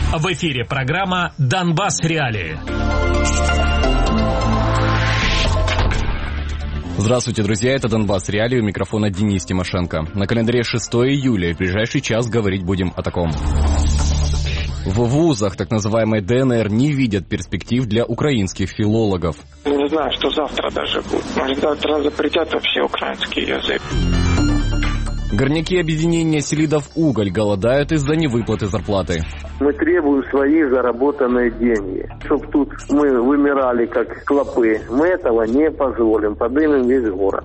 В эфире программа «Донбасс. Реалии». Здравствуйте, друзья, это «Донбасс. Реалии», у микрофона Денис Тимошенко. На календаре 6 июля, и в ближайший час говорить будем о таком. В вузах так называемой ДНР не видят перспектив для украинских филологов. Не знаю, что завтра даже будет. Может, завтра запретят вообще украинский язык. Горняки объединения «Селидов Уголь» голодают из-за невыплаты зарплаты. Мы требуем свои заработанные деньги. Чтоб тут мы вымирали как клопы. Мы этого не позволим. Поднимем весь город.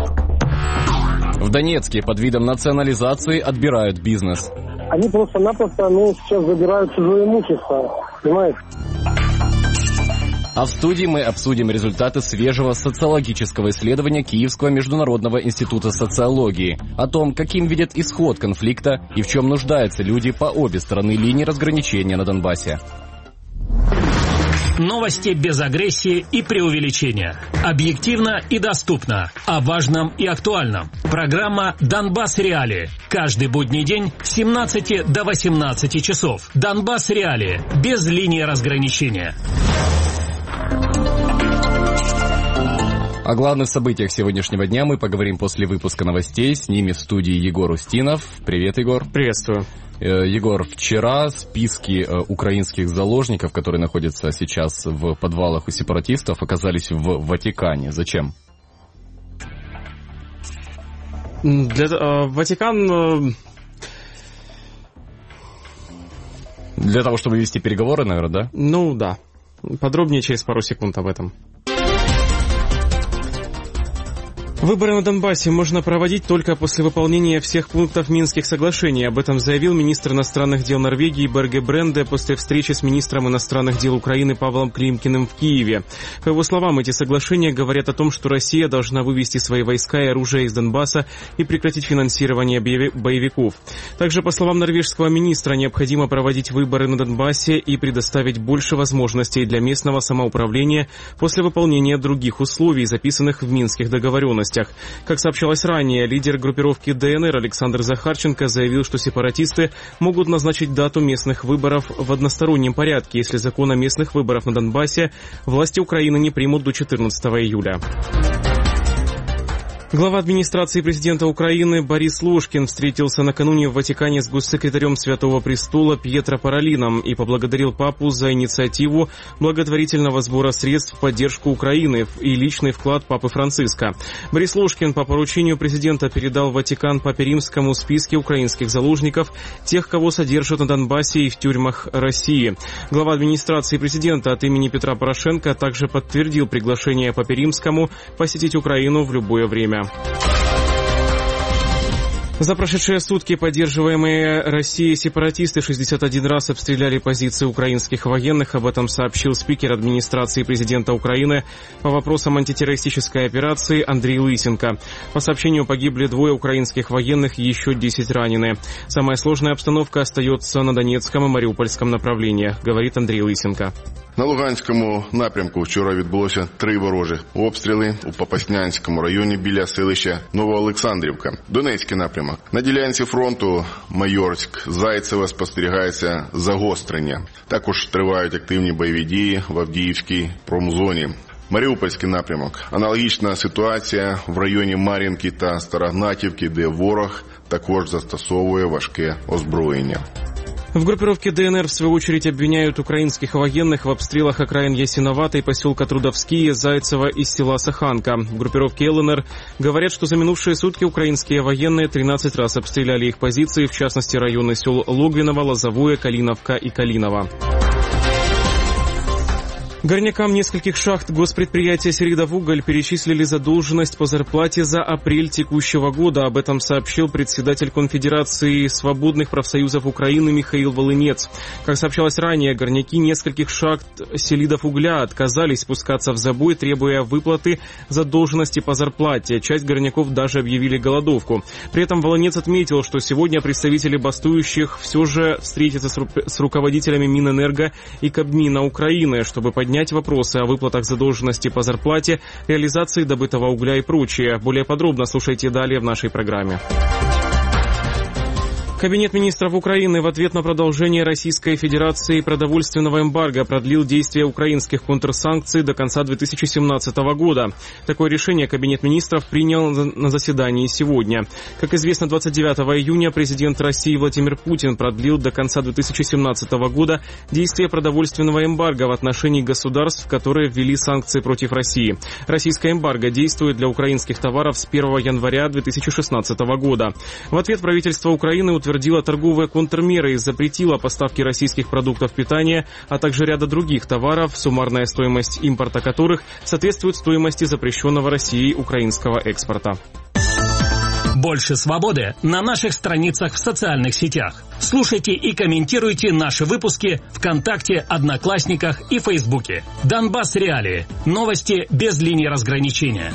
В Донецке под видом национализации отбирают бизнес. Они просто-напросто сейчас забирают чужое имущество. Понимаешь? А в студии мы обсудим результаты свежего социологического исследования Киевского международного института социологии о том, каким видят исход конфликта и в чем нуждаются люди по обе стороны линии разграничения на Донбассе. Новости без агрессии и преувеличения. Объективно и доступно. О важном и актуальном. Программа «Донбасс. Реалии». Каждый будний день с 17 до 18 часов. «Донбасс. Реалии». Без линии разграничения. О главных событиях сегодняшнего дня мы поговорим после выпуска новостей. С ними в студии Егор Устинов. Привет, Егор. Приветствую. Егор, вчера списки украинских заложников, которые находятся сейчас в подвалах у сепаратистов, оказались в Ватикане. Зачем? Ватикан... Для того, чтобы вести переговоры, наверное, да? Ну, да. Подробнее через пару секунд об этом. Выборы на Донбассе можно проводить только после выполнения всех пунктов Минских соглашений. Об этом заявил министр иностранных дел Норвегии Берге Бренде после встречи с министром иностранных дел Украины Павлом Климкиным в Киеве. По его словам, эти соглашения говорят о том, что Россия должна вывести свои войска и оружие из Донбасса и прекратить финансирование боевиков. Также, по словам норвежского министра, необходимо проводить выборы на Донбассе и предоставить больше возможностей для местного самоуправления после выполнения других условий, записанных в Минских договоренностях. Как сообщалось ранее, лидер группировки ДНР Александр Захарченко заявил, что сепаратисты могут назначить дату местных выборов в одностороннем порядке, если закон о местных выборах на Донбассе власти Украины не примут до 14 июля. Глава администрации президента Украины Борис Ложкин встретился накануне в Ватикане с госсекретарем Святого Престола Пьетро Паролином и поблагодарил папу за инициативу благотворительного сбора средств в поддержку Украины и личный вклад папы Франциска. Борис Ложкин по поручению президента передал в Ватикан папе Римскому списки украинских заложников, тех, кого содержат на Донбассе и в тюрьмах России. Глава администрации президента от имени Петра Порошенко также подтвердил приглашение папе Римскому посетить Украину в любое время. За прошедшие сутки поддерживаемые Россией сепаратисты 61 раз обстреляли позиции украинских военных. Об этом сообщил спикер администрации президента Украины по вопросам антитеррористической операции Андрей Лысенко. По сообщению, погибли 2 украинских военных, еще 10 ранены. Самая сложная обстановка остается на Донецком и Маріупольському направлениях, говорит Андрей Лысенко. На Луганському напрямку вчора відбулося 3 ворожі обстріли у Попаснянському районі біля селища Новоолександрівка. Донецький напрямок. На ділянці фронту Майорськ-Зайцеве спостерігається загострення. Також тривають активні бойові дії в Авдіївській промзоні. Маріупольський напрямок. Аналогічна ситуація в районі Мар'їнки та Старогнатівки, де ворог також застосовує важке озброєння. В группировке ДНР, в свою очередь, обвиняют украинских военных в обстрелах окраин Ясиноватой, поселка Трудовские, Зайцева и села Саханка. В группировке ЛНР говорят, что за минувшие сутки украинские военные 13 раз обстреляли их позиции, в частности районы сел Логвиново, Лозовое, Калиновка и Калиново. Горнякам нескольких шахт госпредприятия «Селидов Уголь» перечислили задолженность по зарплате за апрель текущего года. Об этом сообщил председатель Конфедерации свободных профсоюзов Украины Михаил Волынец. Как сообщалось ранее, горняки нескольких шахт «Селидов Угля» отказались спускаться в забой, требуя выплаты задолженности по зарплате. Часть горняков даже объявили голодовку. При этом Волынец отметил, что сегодня представители бастующих все же встретятся с руководителями Минэнерго и Кабмина Украины, чтобы поднять вопросы о выплатах задолженности по зарплате, реализации добытого угля и прочее. Более подробно слушайте далее в нашей программе. Кабинет министров Украины в ответ на продолжение Российской Федерации продовольственного эмбарго продлил действие украинских контрсанкций до конца 2017 года. Такое решение Кабинет министров принял на заседании сегодня. Как известно, 29 июня президент России Владимир Путин продлил до конца 2017 года действие продовольственного эмбарго в отношении государств, которые ввели санкции против России. Российское эмбарго действует для украинских товаров с 1 января 2016 года. В ответ правительство Украины утвердила торговые контрмеры и запретила поставки российских продуктов питания, а также ряда других товаров, суммарная стоимость импорта которых соответствует стоимости запрещенного Россией украинского экспорта. Больше свободы на наших страницах в социальных сетях. Слушайте и комментируйте наши выпуски ВКонтакте, Одноклассниках и Фейсбуке. Донбасс Реалии. Новости без линии разграничения.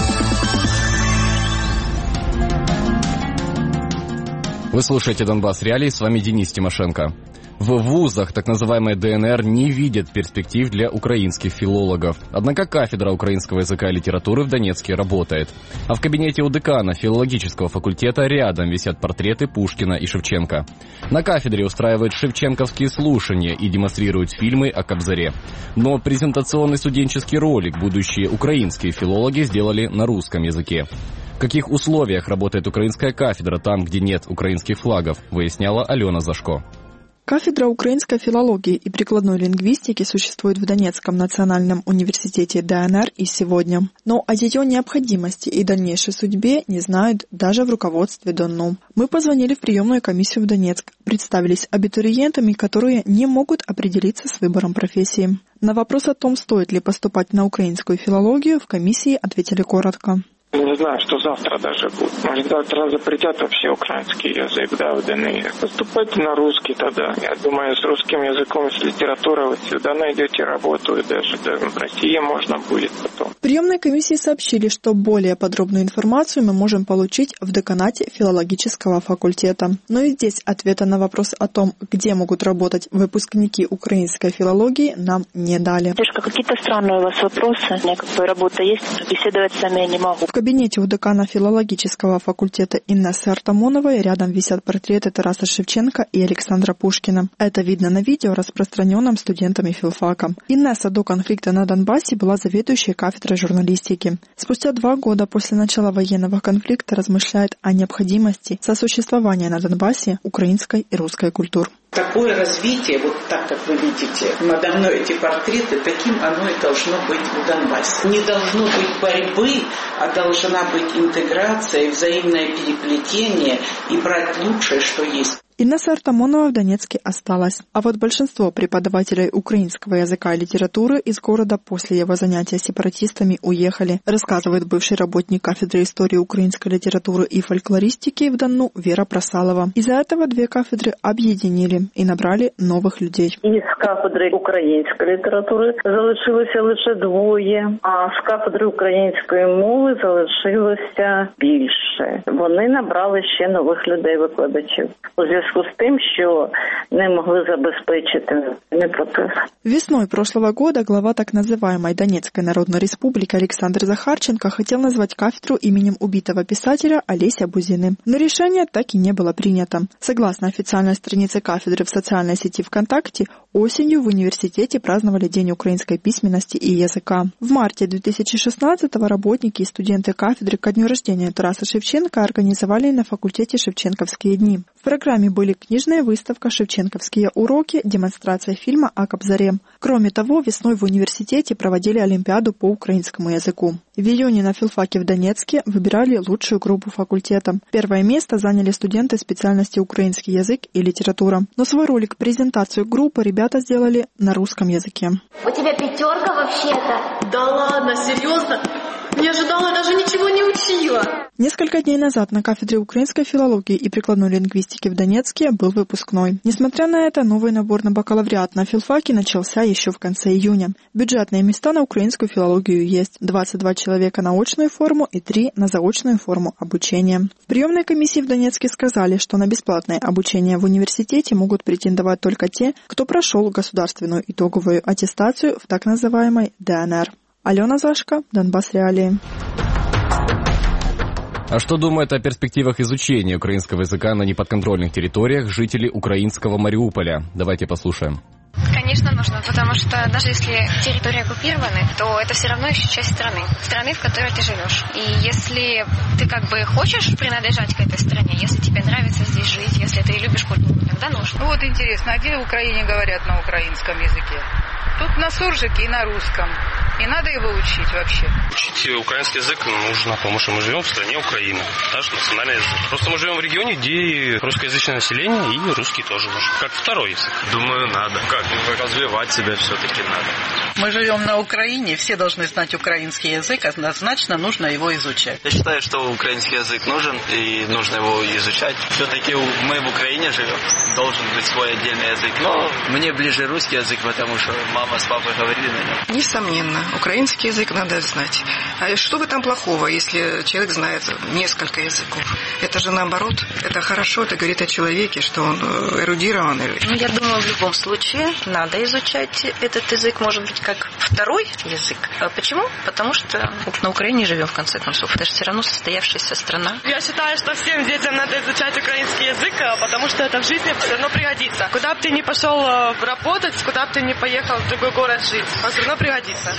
Вы слушаете «Донбасс Реалии», с вами Денис Тимошенко. В вузах так называемой ДНР не видят перспектив для украинских филологов. Однако кафедра украинского языка и литературы в Донецке работает. А в кабинете у декана филологического факультета рядом висят портреты Пушкина и Шевченко. На кафедре устраивают шевченковские слушания и демонстрируют фильмы о Кобзаре. Но презентационный студенческий ролик будущие украинские филологи сделали на русском языке. В каких условиях работает украинская кафедра там, где нет украинских флагов, выясняла Алена Зашко. Кафедра украинской филологии и прикладной лингвистики существует в Донецком национальном университете ДНР и сегодня. Но о ее необходимости и дальнейшей судьбе не знают даже в руководстве ДОНУ. Мы позвонили в приемную комиссию в Донецк, представились абитуриентами, которые не могут определиться с выбором профессии. На вопрос о том, стоит ли поступать на украинскую филологию, в комиссии ответили коротко. Не знаю, что завтра даже будет. Может, завтра запретят вообще украинский язык, да, в ДНР. Поступайте на русский тогда. Я думаю, с русским языком, с литературой вы сюда найдете работу, и даже в России можно будет потом. В приемной комиссии сообщили, что более подробную информацию мы можем получить в деканате филологического факультета. Но и здесь ответа на вопрос о том, где могут работать выпускники украинской филологии, нам не дали. Девушка, какие-то странные у вас вопросы. Никакой работы есть, беседовать с вами я не могу. В кабинете у декана филологического факультета Инессы Артамоновой рядом висят портреты Тараса Шевченко и Александра Пушкина. Это видно на видео, распространенном студентами филфака. Инесса до конфликта на Донбассе была заведующей кафедрой журналистики. Спустя 2 года после начала военного конфликта размышляет о необходимости сосуществования на Донбассе украинской и русской культур. Такое развитие, вот так, как вы видите, надо мной эти портреты, таким оно и должно быть в Донбассе. Не должно быть борьбы, а должна быть интеграция, взаимное переплетение и брать лучшее, что есть. Инесса Артамонова в Донецке осталась. А вот большинство преподавателей украинского языка и литературы из города после его занятия сепаратистами уехали, рассказывает бывший работник кафедры истории украинской литературы и фольклористики в ДОНУ Вера Просалова. Из-за этого 2 кафедры об'єднали і набрали нових людей. Із кафедри української літератури залишилося лише 2, а з кафедри української мови залишилося більше. Вони набрали ще нових людей-викладачів. У зв'язку з тим, що не могли забезпечити процесс. Весной прошлого года глава так называемой Донецкой Народной Республики Александр Захарченко хотел назвать кафедру именем убитого писателя Олеся Бузины. Но решение так и не было принято. Согласно официальной странице кафедры в социальной сети ВКонтакте, осенью в университете праздновали День украинской письменности и языка. В марте 2016-го работники и студенты кафедры ко дню рождения Тараса Шевченко организовали на факультете «Шевченковские дни». В программе были книжная выставка, шевченковские уроки, демонстрация фильма о Кобзаре. Кроме того, весной в университете проводили олимпиаду по украинскому языку. В июне на филфаке в Донецке выбирали лучшую группу факультета. Первое место заняли студенты специальности украинский язык и литература. Но свой ролик, презентацию группы ребята сделали на русском языке. У тебя 5 вообще-то? Да ладно, серьезно? Не ожидала, даже ничего не учила. Несколько дней назад на кафедре украинской филологии и прикладной лингвистики в Донецке был выпускной. Несмотря на это, новый набор на бакалавриат на филфаке начался еще в конце июня. Бюджетные места на украинскую филологию есть. 22 человека на очную форму и 3 на заочную форму обучения. В приемной комиссии в Донецке сказали, что на бесплатное обучение в университете могут претендовать только те, кто прошел государственную итоговую аттестацию в так называемой ДНР. Алена Зашко, Донбасс Реалии. А что думают о перспективах изучения украинского языка на неподконтрольных территориях жители украинского Мариуполя? Давайте послушаем. Конечно, нужно, потому что даже если территории оккупированы, то это все равно еще часть страны, в которой ты живешь. И если ты как бы хочешь принадлежать к этой стране, если тебе нравится здесь жить, если ты любишь культуру, тогда нужно. Вот интересно, а где в Украине говорят на украинском языке? Тут на суржике и на русском. И надо его учить вообще. Учить украинский язык нужно, потому что мы живем в стране Украины. Наш национальный язык. Просто мы живем в регионе, где русскоязычное население и русский тоже нужен. Как второй язык. Думаю, надо. Как? Развивать себя все-таки надо. Мы живем на Украине, все должны знать украинский язык, однозначно нужно его изучать. Я считаю, что украинский язык нужен и нужно его изучать. Все-таки мы в Украине живем, должен быть свой отдельный язык. Но мне ближе русский язык, потому что мама с папой говорили на нем. Несомненно, украинский язык надо знать. А что в этом плохого, если человек знает несколько языков? Это же наоборот, это хорошо, это говорит о человеке, что он эрудированный. Я думаю, в любом случае надо изучать этот язык, может быть, как второй язык. Почему? Потому что на Украине живем, в конце концов. Это же все равно состоявшаяся страна. Я считаю, что всем детям надо изучать украинский язык, потому что это в жизни все равно пригодится. Куда бы ты ни пошел работать, куда бы ты ни поехал в другой город жить, он все равно пригодится.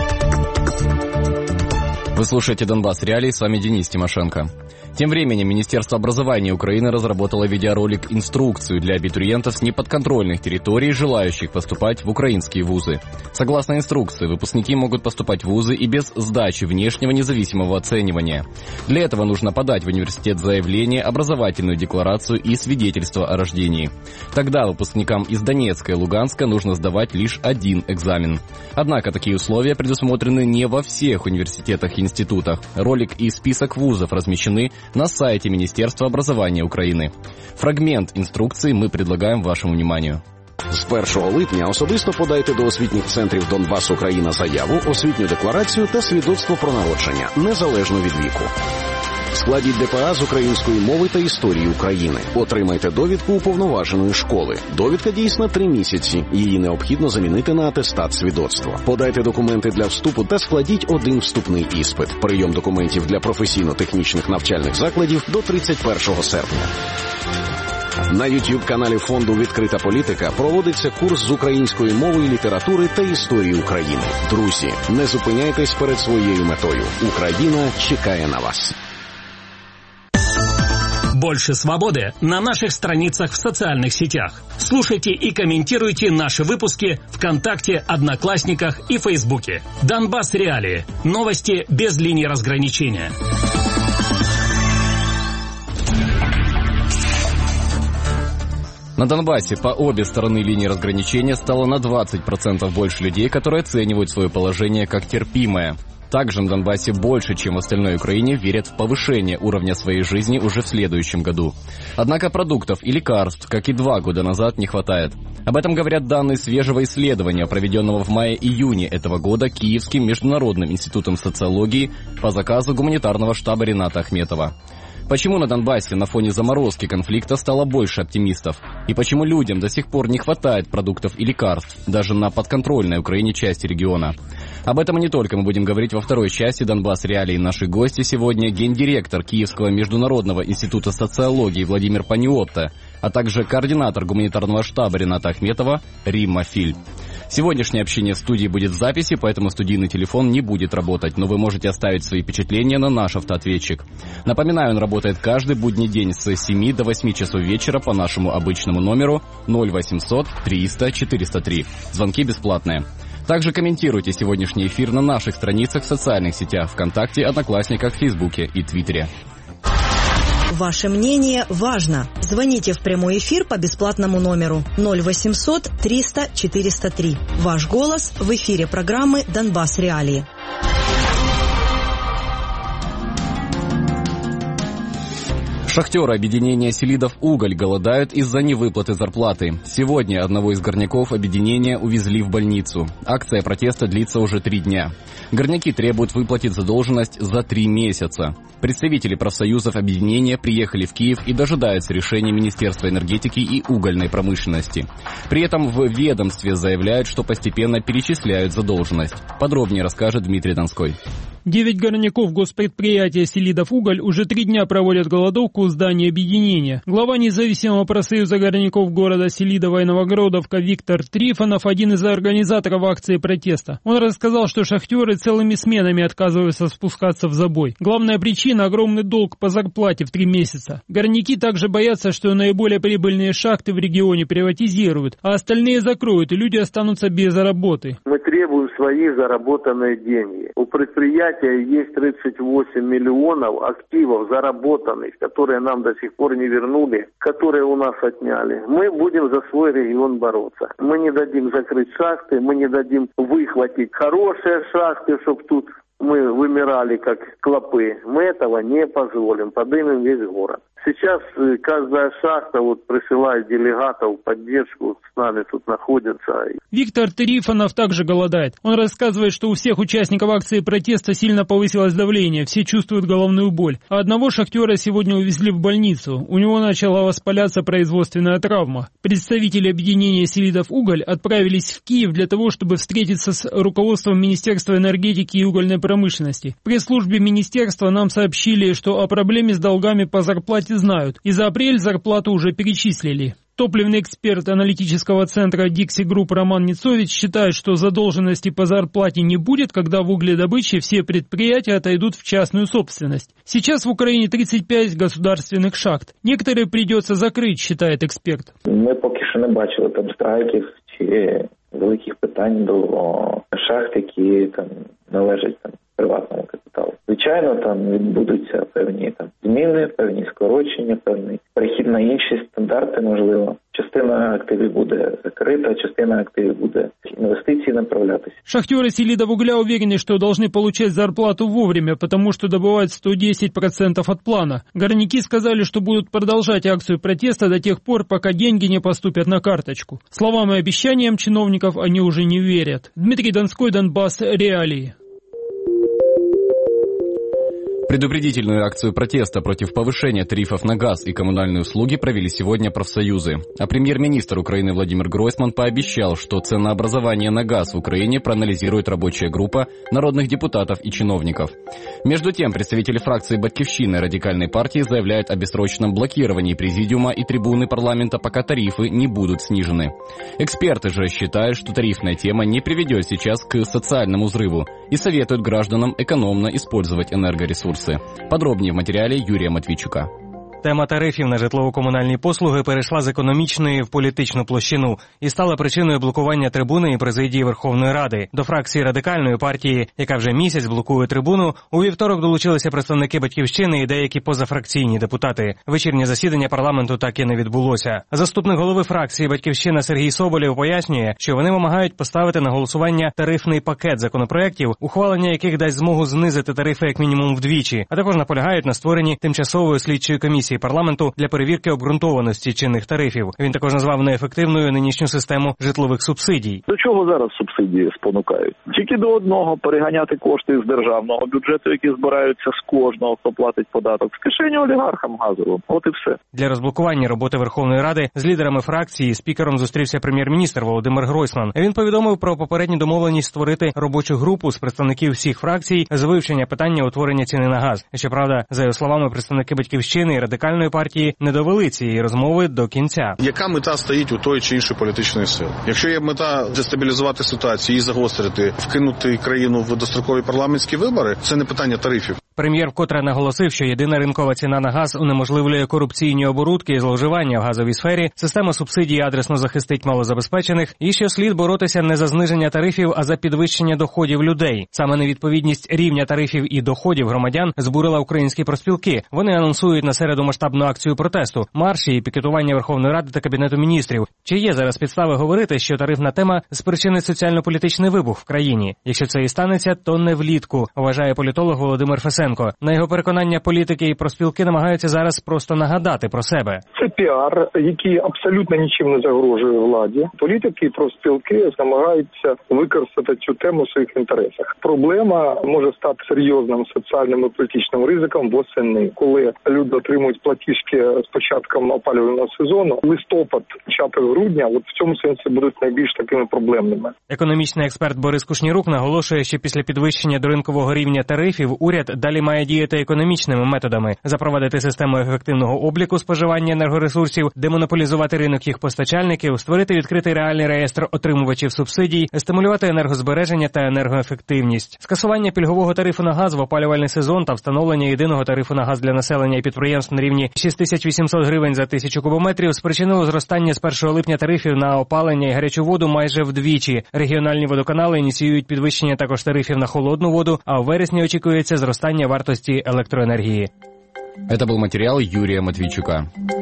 Вы слушаете «Донбасс Реалии», с вами Денис Тимошенко. Тем временем Министерство образования Украины разработало видеоролик-инструкцию для абитуриентов с неподконтрольных территорий, желающих поступать в украинские вузы. Согласно инструкции, выпускники могут поступать в вузы и без сдачи внешнего независимого оценивания. Для этого нужно подать в университет заявление, образовательную декларацию и свидетельство о рождении. Тогда выпускникам из Донецка и Луганска нужно сдавать лишь один экзамен. Однако такие условия предусмотрены не во всех университетах и институтах. Ролик и список вузов размещены на сайте Міністерства образования України. Фрагмент інструкції ми предлагаємо вашому вниманию. З 1 липня особисто подайте до освітніх центрів Донбас Україна заяву, освітню декларацію та свідоцтво про народження, незалежно від віку. Складіть ДПА з української мови та історії України. Отримайте довідку уповноваженої школи. Довідка дійсна 3 місяці. Її необхідно замінити на атестат свідоцтва. Подайте документи для вступу та складіть один вступний іспит. Прийом документів для професійно-технічних навчальних закладів до 31 серпня. На YouTube-каналі Фонду «Відкрита політика» проводиться курс з української мови і літератури та історії України. Друзі, не зупиняйтесь перед своєю метою. Україна чекає на вас. Больше свободы на наших страницах в социальных сетях. Слушайте и комментируйте наши выпуски ВКонтакте, Одноклассниках и Фейсбуке. Донбасс Реалии. Новости без линии разграничения. На Донбассе по обе стороны линии разграничения стало на 20% больше людей, которые оценивают свое положение как терпимое. Также на Донбассе больше, чем в остальной Украине, верят в повышение уровня своей жизни уже в следующем году. Однако продуктов и лекарств, как и 2 года назад, не хватает. Об этом говорят данные свежего исследования, проведенного в мае-июне этого года Киевским международным институтом социологии по заказу гуманитарного штаба Рената Ахметова. Почему на Донбассе на фоне заморозки конфликта стало больше оптимистов? И почему людям до сих пор не хватает продуктов и лекарств, даже на подконтрольной Украине части региона? Об этом и не только мы будем говорить во второй части «Донбасс Реалии». Наши гости сегодня гендиректор Киевского международного института социологии Владимир Паниотто, а также координатор гуманитарного штаба Рената Ахметова Римма Филь. Сегодняшнее общение в студии будет в записи, поэтому студийный телефон не будет работать, но вы можете оставить свои впечатления на наш автоответчик. Напоминаю, он работает каждый будний день с 7 до 8 часов вечера по нашему обычному номеру 0800 300 403. Звонки бесплатные. Также комментируйте сегодняшний эфир на наших страницах в социальных сетях ВКонтакте, Одноклассниках, Фейсбуке и Твиттере. Ваше мнение важно. Звоните в прямой эфир по бесплатному номеру 0800 300 403. Ваш голос в эфире программы «Донбасс Реалии». Шахтеры объединения «Селидов Уголь» голодают из-за невыплаты зарплаты. Сегодня одного из горняков объединения увезли в больницу. Акция протеста длится уже 3 дня. Горняки требуют выплатить задолженность за 3 месяца. Представители профсоюзов объединения приехали в Киев и дожидаются решения Министерства энергетики и угольной промышленности. При этом в ведомстве заявляют, что постепенно перечисляют задолженность. Подробнее расскажет Дмитрий Донской. 9 горняков госпредприятия «Селидовуголь» уже 3 дня проводят голодовку у здания объединения. Глава независимого профсоюза горняков города Селидово и Новогродовка Виктор Трифонов – один из организаторов акции протеста. Он рассказал, что шахтеры целыми сменами отказываются спускаться в забой. Главная причина – огромный долг по зарплате в 3 месяца. Горняки также боятся, что наиболее прибыльные шахты в регионе приватизируют, а остальные закроют, и люди останутся без работы. Мы требуем свои заработанные деньги. У предприятия есть 38 миллионов активов заработанных, которые нам до сих пор не вернули, которые у нас отняли. Мы будем за свой регион бороться. Мы не дадим закрыть шахты, мы не дадим выхватить хорошие шахты, чтобы тут мы вымирали как клопы. Мы этого не позволим, поднимем весь город. Сейчас каждая шахта присылает делегатов в поддержку, с нами тут находятся. Виктор Трифонов также голодает. Он рассказывает, что у всех участников акции протеста сильно повысилось давление, все чувствуют головную боль. А одного шахтера сегодня увезли в больницу. У него начала воспаляться производственная травма. Представители объединения «Селидовуголь» отправились в Киев для того, чтобы встретиться с руководством Министерства энергетики и угольной промышленности. В пресс-службе министерства нам сообщили, что о проблеме с долгами по зарплате знают, и за апрель зарплату уже перечислили. Топливный эксперт аналитического центра Dixie Group Роман Ницович считает, что задолженности по зарплате не будет, когда в угледобыче все предприятия отойдут в частную собственность. Сейчас в Украине 35 государственных шахт. Некоторые придется закрыть, считает эксперт. Мы поки що не бачили там страйків чи великих питань до шахт, які належать приватному капіталу. Звичайно, там відбудуться певні зміни, певні скорочення, певний перехід на інші стандарти, можливо. Частина активів буде закрита, частина активів буде инвестиции направлятись. Шахтеры «Селидовугля» уверены, что должны получать зарплату вовремя, потому что добывают 110% от плана. Горняки сказали, что будут продолжать акцию протеста до тех пор, пока деньги не поступят на карточку. Словам и обещаниям чиновников они уже не верят. Дмитрий Донской, Донбасс, Реалии. Предупредительную акцию протеста против повышения тарифов на газ и коммунальные услуги провели сегодня профсоюзы. А премьер-министр Украины Владимир Гройсман пообещал, что ценообразование на газ в Украине проанализирует рабочая группа народных депутатов и чиновников. Между тем, представители фракции «Батькивщины» радикальной партии заявляют о бессрочном блокировании президиума и трибуны парламента, пока тарифы не будут снижены. Эксперты же считают, что тарифная тема не приведет сейчас к социальному взрыву и советуют гражданам экономно использовать энергоресурсы. Подробнее в материале Юрия Матвійчука. Тема тарифів на житлово-комунальні послуги перейшла з економічної в політичну площину і стала причиною блокування трибуни і президії Верховної Ради. До фракції Радикальної партії, яка вже місяць блокує трибуну, у вівторок долучилися представники «Батьківщини» і деякі позафракційні депутати. Вечірнє засідання парламенту так і не відбулося. Заступник голови фракції «Батьківщина» Сергій Соболєв пояснює, що вони вимагають поставити на голосування тарифний пакет законопроєктів, ухвалення яких дасть змогу знизити тарифи як мінімум вдвічі, а також наполягають на створенні тимчасової слідчої комісії парламенту для перевірки обґрунтованості чинних тарифів. Він також назвав неефективною нинішню систему житлових субсидій. До чого зараз субсидії спонукають? Тільки до одного – переганяти кошти з державного бюджету, які збираються з кожного, хто платить податок, з кишені олігархам газовим. От і все. Для розблокування роботи Верховної Ради з лідерами фракції спікером зустрівся прем'єр-міністр Володимир Гройсман. Він повідомив про попередню домовленість створити робочу групу з представників всіх фракцій з вивчення питання утворення ціни на газ. Щоправда, за його словами, представники «Батьківщини» і Радикальної партії не довели цієї розмови до кінця. Яка мета стоїть у тої чи іншої політичної сили? Якщо є мета дестабілізувати ситуацію і загострити, вкинути країну в дострокові парламентські вибори, це не питання тарифів. Прем'єр вкотре наголосив, що єдина ринкова ціна на газ унеможливлює корупційні оборудки і зловживання в газовій сфері, система субсидій адресно захистить малозабезпечених, і що слід боротися не за зниження тарифів, а за підвищення доходів людей. Саме невідповідність рівня тарифів і доходів громадян збурила українські профспілки. Вони анонсують на середу масштабну акцію протесту, марші і пікетування Верховної Ради та Кабінету міністрів. Чи є зараз підстави говорити, що тарифна тема спричинить соціально-політичний вибух в країні? Якщо це і станеться, то не влітку, вважає політолог Володимир Фесенко. Луценко. На його переконання, політики і профспілки намагаються зараз просто нагадати про себе. Це піар, який абсолютно нічим не загрожує владі. Політики і профспілки намагаються використати цю тему в своїх інтересах. Проблема може стати серйозним соціальним і політичним ризиком восени, коли люди отримують платіжки з початком опалювального сезону. Листопад, початок грудня, от в цьому сенсі будуть найбільш такими проблемними. Економічний експерт Борис Кушнірук наголошує, що після підвищення до ринкового рівня тарифів уряд далі має діяти економічними методами, запровадити систему ефективного обліку споживання енергоресурсів, демонополізувати ринок їх постачальників, створити відкритий реальний реєстр отримувачів субсидій, стимулювати енергозбереження та енергоефективність. Скасування пільгового тарифу на газ в опалювальний сезон та встановлення єдиного тарифу на газ для населення і підприємств на рівні 6800 гривень за 1000 кубометрів спричинило зростання з 1 липня тарифів на опалення і гарячу воду майже вдвічі. Регіональні водоканали ініціюють підвищення також тарифів на холодну воду, а в вересні очікується зростання вартості електроенергії. Это был материал Юрия Матвейчука.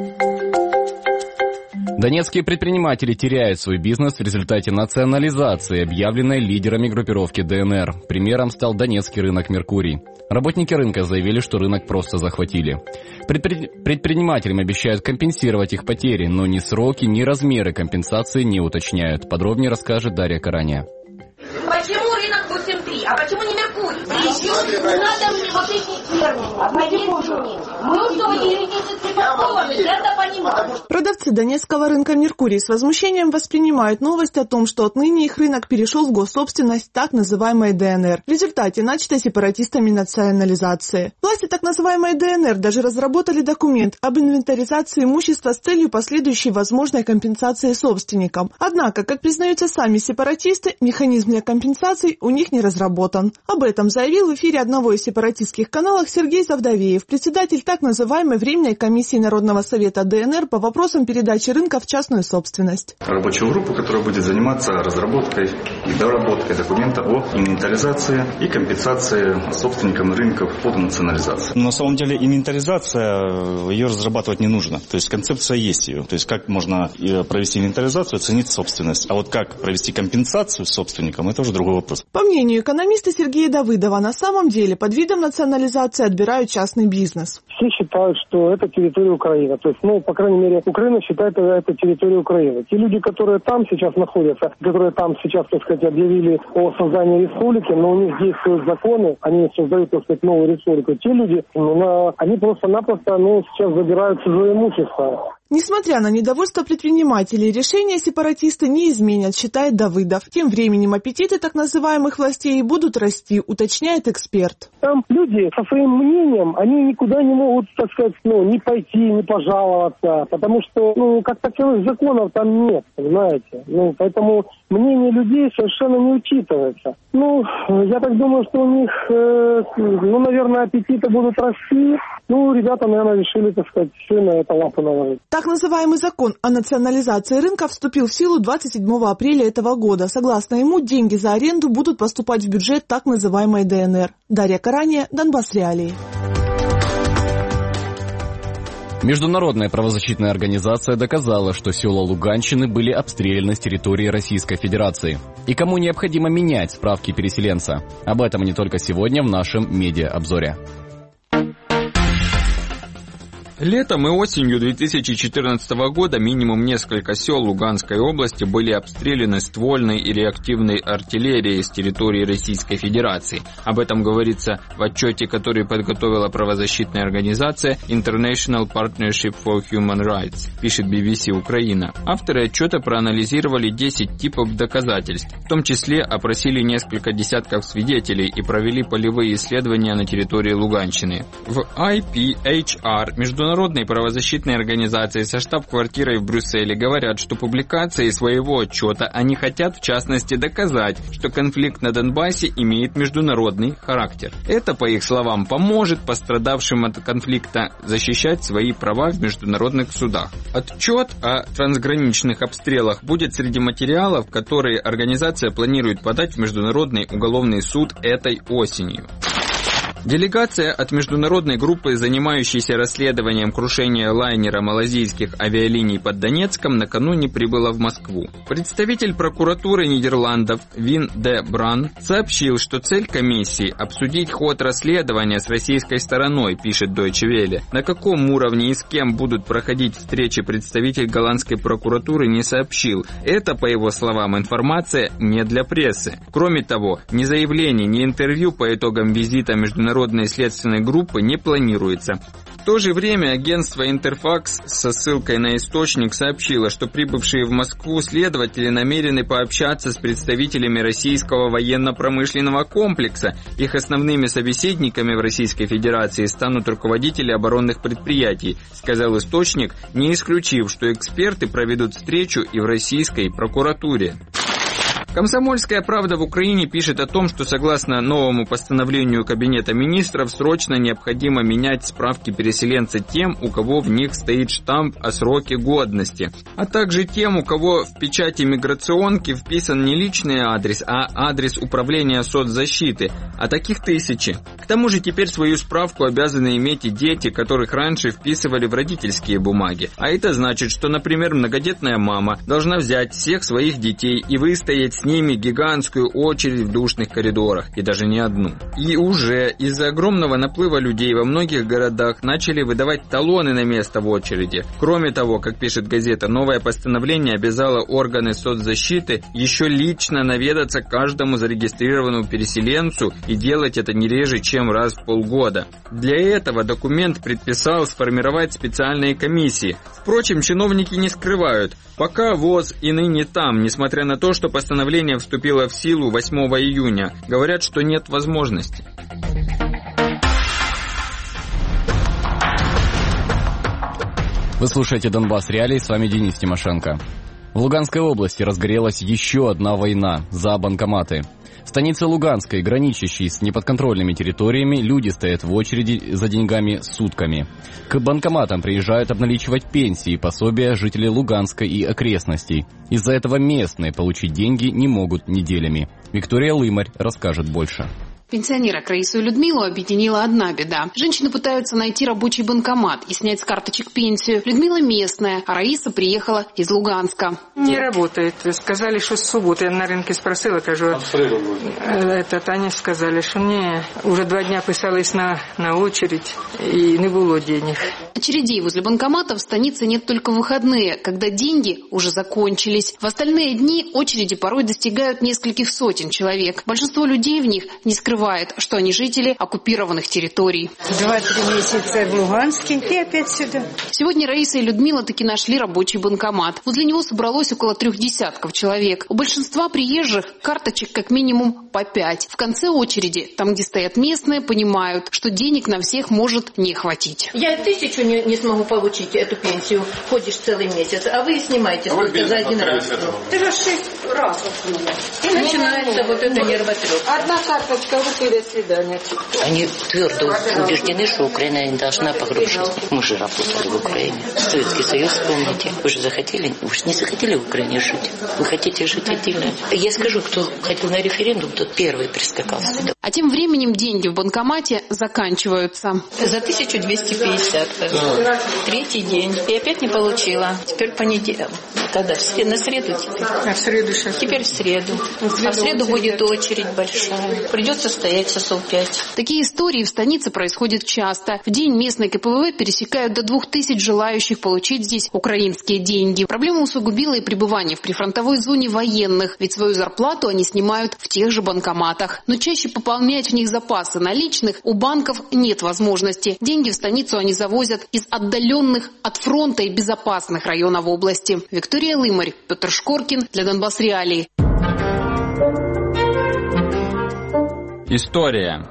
Донецкие предприниматели теряют свой бизнес в результате национализации, объявленной лидерами группировки ДНР. Примером стал донецкий рынок «Меркурий». Работники рынка заявили, что рынок просто захватили. Предпринимателям обещают компенсировать их потери, но ни сроки, ни размеры компенсации не уточняют. Подробнее расскажет Дарья Караня. Почему рынок 8.3? А почему не Меркурий? Еще не надо мне вот эти термины. Мы что, юридически подкованы, я-то понимаю. Продавцы донецкого рынка «Меркурий» с возмущением воспринимают новость о том, что отныне их рынок перешел в госсобственность так называемой ДНР в результате начатой сепаратистами национализации. Власти так называемой ДНР даже разработали документ об инвентаризации имущества с целью последующей возможной компенсации собственникам. Однако, как признаются сами сепаратисты, механизм для компенсаций у них не разработан. Об этом заявил в эфире одного из сепаратистских каналов Сергей Завдовеев, председатель так называемой Временной комиссии Народного совета ДНР по вопросам передачи рынка в частную собственность. Рабочую группу, которая будет заниматься разработкой и доработкой документа о инвентаризации и компенсации собственникам рынков под национализацию. На самом деле инвентаризация, ее разрабатывать не нужно. То есть концепция есть ее. То есть как можно провести инвентаризацию, оценить собственность. А вот как провести компенсацию собственникам, это уже другой вопрос. По мнению экономиста Сергея Давыдова, на самом деле под видом национализации отбирают частный бизнес. Все считают, что это территория Украины. То есть, по крайней мере, Украина считает это территорией Украины. Те люди, которые там сейчас находятся, которые там сейчас, так сказать, объявили о создании республики, но у них действуют законы, они создают, так сказать, новую республику. Те люди, они просто-напросто, сейчас забирают чужое имущество. Несмотря на недовольство предпринимателей, решения сепаратисты не изменят, считает Давыдов. Тем временем аппетиты так называемых властей будут расти, уточняет эксперт. Там люди со своим мнением, они никуда не могут, так сказать, не пойти, не пожаловаться, потому что, как таковых законов там нет, понимаете. Поэтому мнение людей совершенно не учитывается. Я так думаю, что у них, наверное, аппетиты будут расти. Ребята, наверное, решили, так сказать, все на это лапу наложить. Так называемый закон о национализации рынка вступил в силу 27 апреля этого года. Согласно ему, деньги за аренду будут поступать в бюджет так называемой ДНР. Дарья Караня, Донбасс Реалии. Международная правозащитная организация доказала, что села Луганщины были обстреляны с территории Российской Федерации. И кому необходимо менять справки переселенца. Об этом не только сегодня в нашем медиа-обзоре. Летом и осенью 2014 года минимум несколько сел Луганской области были обстреляны ствольной и реактивной артиллерией с территории Российской Федерации. Об этом говорится в отчете, который подготовила правозащитная организация International Partnership for Human Rights, пишет BBC Украина. Авторы отчета проанализировали 10 типов доказательств, в том числе опросили несколько десятков свидетелей и провели полевые исследования на территории Луганщины. В IPHR, международной правозащитной организации со штаб-квартирой в Брюсселе, говорят, что публикацией своего отчета они хотят в частности доказать, что конфликт на Донбассе имеет международный характер. Это, по их словам, поможет пострадавшим от конфликта защищать свои права в международных судах. Отчет о трансграничных обстрелах будет среди материалов, которые организация планирует подать в Международный уголовный суд этой осенью. Делегация от международной группы, занимающейся расследованием крушения лайнера малазийских авиалиний под Донецком, накануне прибыла в Москву. Представитель прокуратуры Нидерландов Вин де Бран сообщил, что цель комиссии – обсудить ход расследования с российской стороной, пишет Deutsche Welle. На каком уровне и с кем будут проходить встречи, представитель голландской прокуратуры не сообщил. Это, по его словам, информация не для прессы. Кроме того, ни заявлений, ни интервью по итогам визита международной следственной группы не планируется. В то же время агентство Интерфакс со ссылкой на источник сообщило, что прибывшие в Москву следователи намерены пообщаться с представителями российского военно-промышленного комплекса. Их основными собеседниками в Российской Федерации станут руководители оборонных предприятий, сказал источник, не исключив, что эксперты проведут встречу и в российской прокуратуре. «Комсомольская правда» в Украине пишет о том, что согласно новому постановлению Кабинета министров срочно необходимо менять справки переселенца тем, у кого в них стоит штамп о сроке годности, а также тем, у кого в печати миграционки вписан не личный адрес, а адрес управления соцзащиты, а таких тысячи. К тому же теперь свою справку обязаны иметь и дети, которых раньше вписывали в родительские бумаги. А это значит, что, например, многодетная мама должна взять всех своих детей и выстоять с ними гигантскую очередь в душных коридорах, и даже не одну. И уже из-за огромного наплыва людей во многих городах начали выдавать талоны на место в очереди. Кроме того, как пишет газета, новое постановление обязало органы соцзащиты еще лично наведаться к каждому зарегистрированному переселенцу и делать это не реже, чем раз в полгода. Для этого документ предписал сформировать специальные комиссии. Впрочем, чиновники не скрывают, пока ВОЗ и ныне там, несмотря на то, что постановление вступило в силу 8 июня. Говорят, что нет возможности. Вы слушаете «Донбасс Реалии», с вами Денис Тимошенко. В Луганской области разгорелась еще одна война за банкоматы. В станице Луганской, граничащей с неподконтрольными территориями, люди стоят в очереди за деньгами сутками. К банкоматам приезжают обналичивать пенсии и пособия жители Луганской и окрестностей. Из-за этого местные получить деньги не могут неделями. Виктория Лымарь расскажет больше. Пенсионерок Раису и Людмилу объединила одна беда. Женщины пытаются найти рабочий банкомат и снять с карточек пенсию. Людмила местная, а Раиса приехала из Луганска. Не работает. Сказали, что с субботы. Я на рынке спросила, кажу. Они сказали, что не. Уже 2 дня писались на очередь и не было денег. Очередей возле банкомата в станице нет только в выходные, когда деньги уже закончились. В остальные дни очереди порой достигают нескольких сотен человек. Большинство людей в них не скрывает, что они жители оккупированных территорий. 2-3 месяца в Луганске и опять сюда. Сегодня Раиса и Людмила таки нашли рабочий банкомат. Возле него собралось около 3 десятков человек. У большинства приезжих карточек как минимум по 5. В конце очереди, там где стоят местные, понимают, что денег на всех может не хватить. Я 1000 не смогу получить эту пенсию. Ходишь целый месяц, а вы снимаете сколько за один раз. Ты же 6 раз. И начинается вот это нервотрепка. Одна карточка, руки до свидания. Они твердо убеждены, что Украина не должна погрузить. Мы же работали в Украине. Советский Союз, помните. Вы же захотели, вы же не захотели в Украине жить. Вы хотите жить отдельно. Я скажу, кто хотел на референдум, тот первый прискакал сюда. А тем временем деньги в банкомате заканчиваются. За 1250. Третий день. И опять не получила. Теперь понедельник. Когда? На среду теперь. А в среду сейчас? Теперь в среду. А в среду будет очередь большая. Придется стоять часов 5. Такие истории в станице происходят часто. В день местные КПВВ пересекают до 2000 желающих получить здесь украинские деньги. Проблему усугубило и пребывание в прифронтовой зоне военных, ведь свою зарплату они снимают в тех же банкоматах. Но чаще пополнять в них запасы наличных у банков нет возможности. Деньги в станицу они завозят из отдаленных от фронта и безопасных районов области. Виктория Лымарь, Петр Шкоркин для «Донбасс Реалии». История.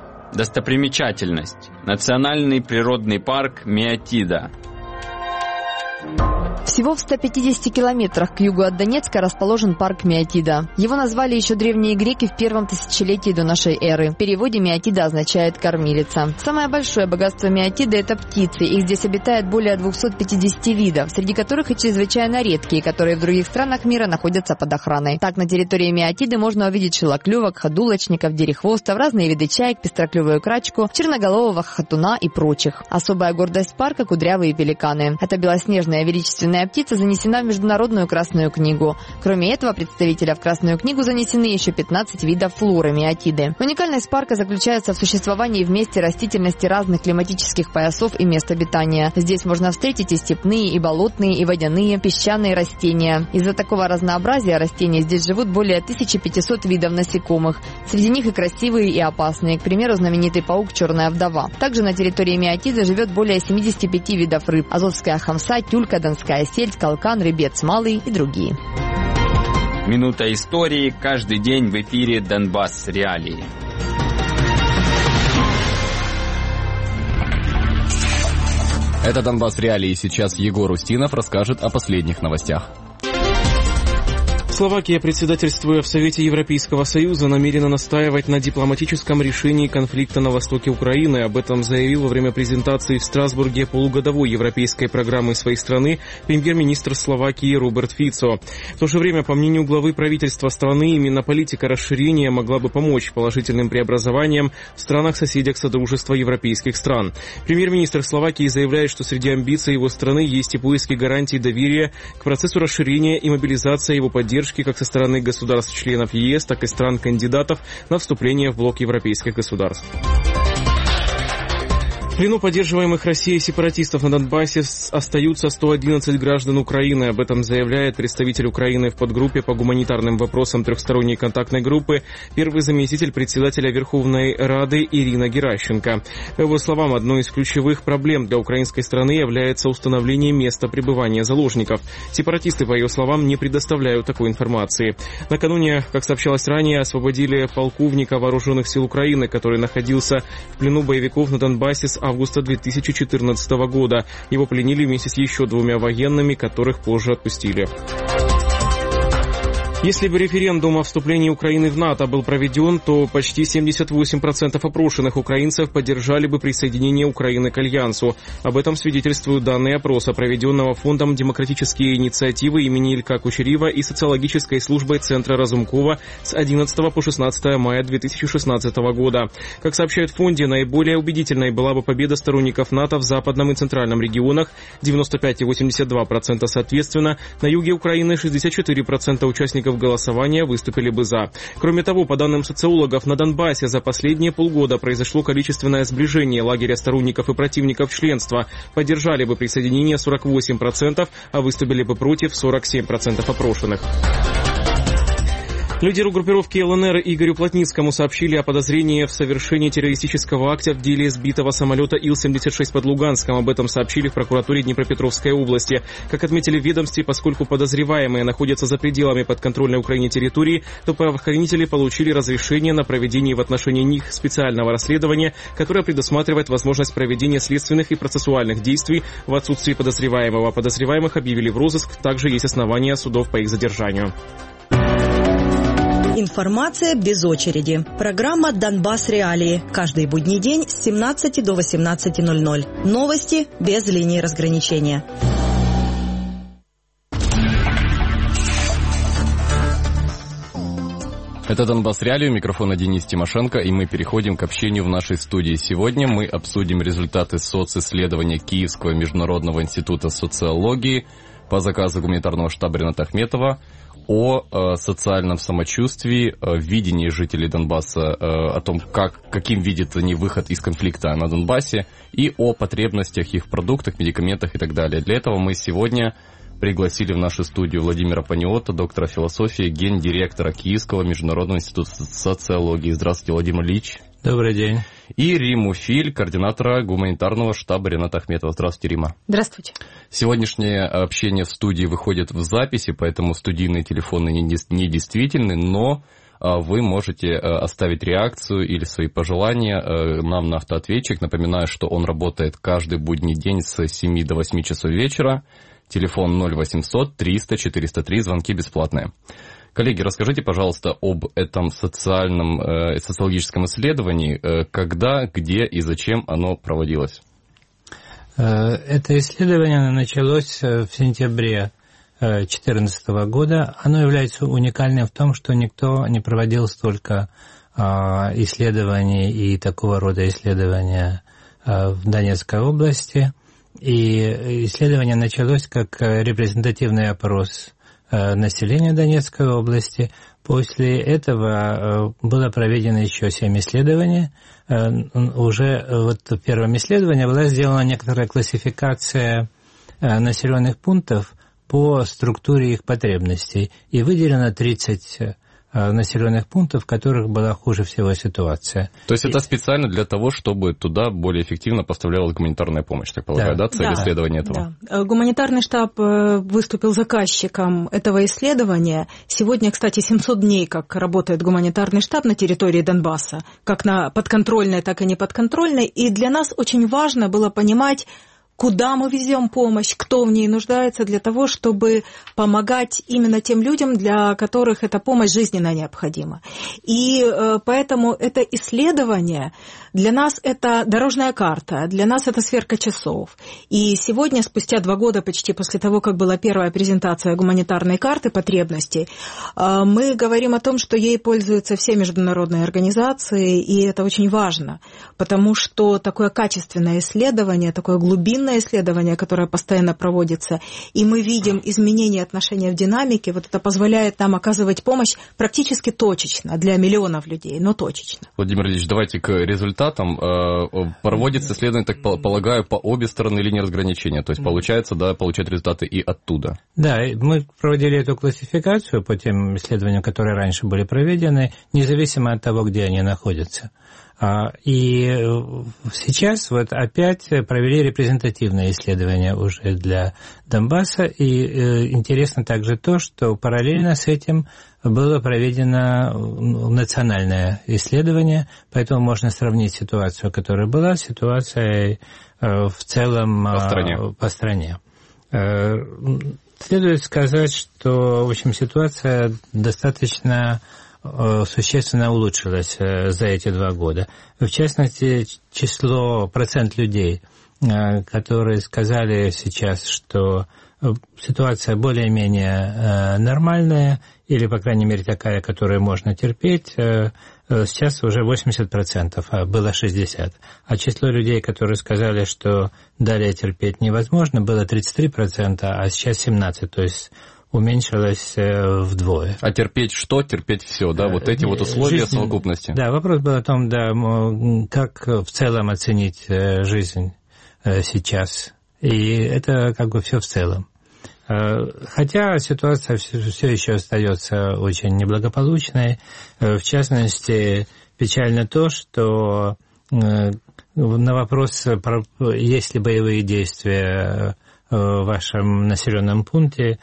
Достопримечательность. Национальный природный парк Меотида. В Всего в 150 километрах к югу от Донецка расположен парк Миотида. Его назвали еще древние греки в первом тысячелетии до нашей эры. В переводе Миотида означает «кормилица». Самое большое богатство Миотида – это птицы. Их здесь обитает более 250 видов, среди которых и чрезвычайно редкие, которые в других странах мира находятся под охраной. Так, на территории Миотиды можно увидеть шелоклювок, ходулочников, дерехвостов, разные виды чаек, пестроклювую крачку, черноголового хохотуна и прочих. Особая гордость парка – кудрявые пеликаны. Эта белоснежная величественная птица занесена в Международную Красную книгу. Кроме этого, представителя в Красную книгу занесены еще 15 видов флоры Миотиды. Уникальность парка заключается в существовании вместе растительности разных климатических поясов и мест обитания. Здесь можно встретить и степные, и болотные, и водяные, песчаные растения. Из-за такого разнообразия растений здесь живут более 1500 видов насекомых. Среди них и красивые, и опасные. К примеру, знаменитый паук «Черная вдова». Также на территории Миотиды живет более 75 видов рыб. Азовская хамса, тюлька, донская сельдь, калкан, рыбец малый и другие. Минута истории. Каждый день в эфире «Донбасс Реалии». Это «Донбасс Реалии». Сейчас Егор Устинов расскажет о последних новостях. Словакия, председательствуя в Совете Европейского Союза, намерена настаивать на дипломатическом решении конфликта на востоке Украины. Об этом заявил во время презентации в Страсбурге полугодовой европейской программы своей страны премьер-министр Словакии Роберт Фицо. В то же время, по мнению главы правительства страны, именно политика расширения могла бы помочь положительным преобразованиям в странах-соседях Содружества европейских стран. Премьер-министр Словакии заявляет, что среди амбиций его страны есть и поиски гарантий доверия к процессу расширения и мобилизация его поддержки как со стороны государств-членов ЕС, так и стран-кандидатов на вступление в блок европейских государств. В плену поддерживаемых Россией сепаратистов на Донбассе остаются 111 граждан Украины. Об этом заявляет представитель Украины в подгруппе по гуманитарным вопросам трехсторонней контактной группы первый заместитель председателя Верховной Рады Ирина Геращенко. По его словам, одной из ключевых проблем для украинской страны является установление места пребывания заложников. Сепаратисты, по ее словам, не предоставляют такой информации. Накануне, как сообщалось ранее, освободили полковника вооруженных сил Украины, который находился в плену боевиков на Донбассе с августа 2014 года. Его пленили вместе с еще 2 военными, которых позже отпустили. Если бы референдум о вступлении Украины в НАТО был проведен, то почти 78% опрошенных украинцев поддержали бы присоединение Украины к Альянсу. Об этом свидетельствуют данные опроса, проведенного Фондом «Демократические инициативы» имени Илька Кучерива и социологической службой Центра Разумкова с 11 по 16 мая 2016 года. Как сообщают в фонде, наиболее убедительной была бы победа сторонников НАТО в западном и центральном регионах 95 и 82% соответственно. На юге Украины 64% участников голосования выступили бы за. Кроме того, по данным социологов, на Донбассе за последние полгода произошло количественное сближение лагеря сторонников и противников членства. Поддержали бы присоединение 48%, а выступили бы против 47% опрошенных. Лидеру группировки ЛНР Игорю Плотницкому сообщили о подозрении в совершении террористического акта в деле сбитого самолета Ил-76 под Луганском. Об этом сообщили в прокуратуре Днепропетровской области. Как отметили в ведомстве, поскольку подозреваемые находятся за пределами подконтрольной Украине территории, то правоохранители получили разрешение на проведение в отношении них специального расследования, которое предусматривает возможность проведения следственных и процессуальных действий в отсутствии подозреваемого. Подозреваемых объявили в розыск, также есть основания судов по их задержанию. Информация без очереди. Программа «Донбасс Реалии». Каждый будний день с 17 до 18:00. Новости без линии разграничения. Это «Донбасс Реалии», у микрофона Денис Тимошенко, и мы переходим к общению в нашей студии. Сегодня мы обсудим результаты социсследования Киевского международного института социологии по заказу гуманитарного штаба Рината Ахметова о социальном самочувствии, видении жителей Донбасса, о том, каким видят они выход из конфликта на Донбассе, и о потребностях их в продуктах, медикаментах и так далее. Для этого мы сегодня пригласили в нашу студию Владимира Паниота, доктора философии, гендиректора Киевского международного института социологии. Здравствуйте, Владимир Ильич. Добрый день. И Риму Филь, координатора гуманитарного штаба Рината Ахметова. Здравствуйте, Рима. Здравствуйте. Сегодняшнее общение в студии выходит в записи, поэтому студийные телефоны недействительны, но вы можете оставить реакцию или свои пожелания нам на автоответчик. Напоминаю, что он работает каждый будний день с 7 до 8 часов вечера. Телефон 0800-300-403, звонки бесплатные. Коллеги, расскажите, пожалуйста, об этом социологическом исследовании, когда, где и зачем оно проводилось. Это исследование началось в сентябре 2014 года. Оно является уникальным в том, что никто не проводил столько исследований и такого рода исследования в Донецкой области. И исследование началось как репрезентативный опрос населения Донецкой области. После этого было проведено еще 7 исследований. Уже вот в первом исследовании была сделана некоторая классификация населенных пунктов по структуре их потребностей. И выделено 30 населенных пунктов, в которых была хуже всего ситуация. То есть это специально для того, чтобы туда более эффективно поставлялась гуманитарная помощь, так полагаю, да? Цель исследования этого? Да. Гуманитарный штаб выступил заказчиком этого исследования. Сегодня, кстати, 700 дней, как работает гуманитарный штаб на территории Донбасса, как на подконтрольной, так и неподконтрольной. И для нас очень важно было понимать, куда мы везем помощь, кто в ней нуждается, для того, чтобы помогать именно тем людям, для которых эта помощь жизненно необходима. И поэтому это исследование для нас это дорожная карта, для нас это сверка часов. И сегодня, спустя 2 года почти после того, как была первая презентация гуманитарной карты потребностей, мы говорим о том, что ей пользуются все международные организации, и это очень важно, потому что такое качественное исследование, такое глубинное исследование, которое постоянно проводится, и мы видим изменения отношения в динамике, вот это позволяет нам оказывать помощь практически точечно для миллионов людей, но точечно. Владимир Ильич, давайте к результатам. Проводится исследование, так полагаю, по обе стороны линии разграничения, то есть получается, да, получать результаты и оттуда. Да, мы проводили эту классификацию по тем исследованиям, которые раньше были проведены, независимо от того, где они находятся. И сейчас вот опять провели репрезентативное исследование уже для Донбасса, и интересно также то, что параллельно с этим было проведено национальное исследование, поэтому можно сравнить ситуацию, которая была, с ситуацией в целом по стране. Следует сказать, что, в общем, ситуация достаточно существенно улучшилась за эти 2 года. В частности, процент людей, которые сказали сейчас, что ситуация более-менее нормальная, или, по крайней мере, такая, которую можно терпеть, сейчас уже 80%, а было 60%. А число людей, которые сказали, что далее терпеть невозможно, было 33%, а сейчас 17%, то есть уменьшилось вдвое. А терпеть что? Терпеть все, да? Вот эти вот условия совокупности. Да, вопрос был о том, да, как в целом оценить жизнь сейчас. И это как бы все в целом. Хотя ситуация все еще остается очень неблагополучной. В частности, печально то, что на вопрос, есть ли боевые действия в вашем населенном пункте,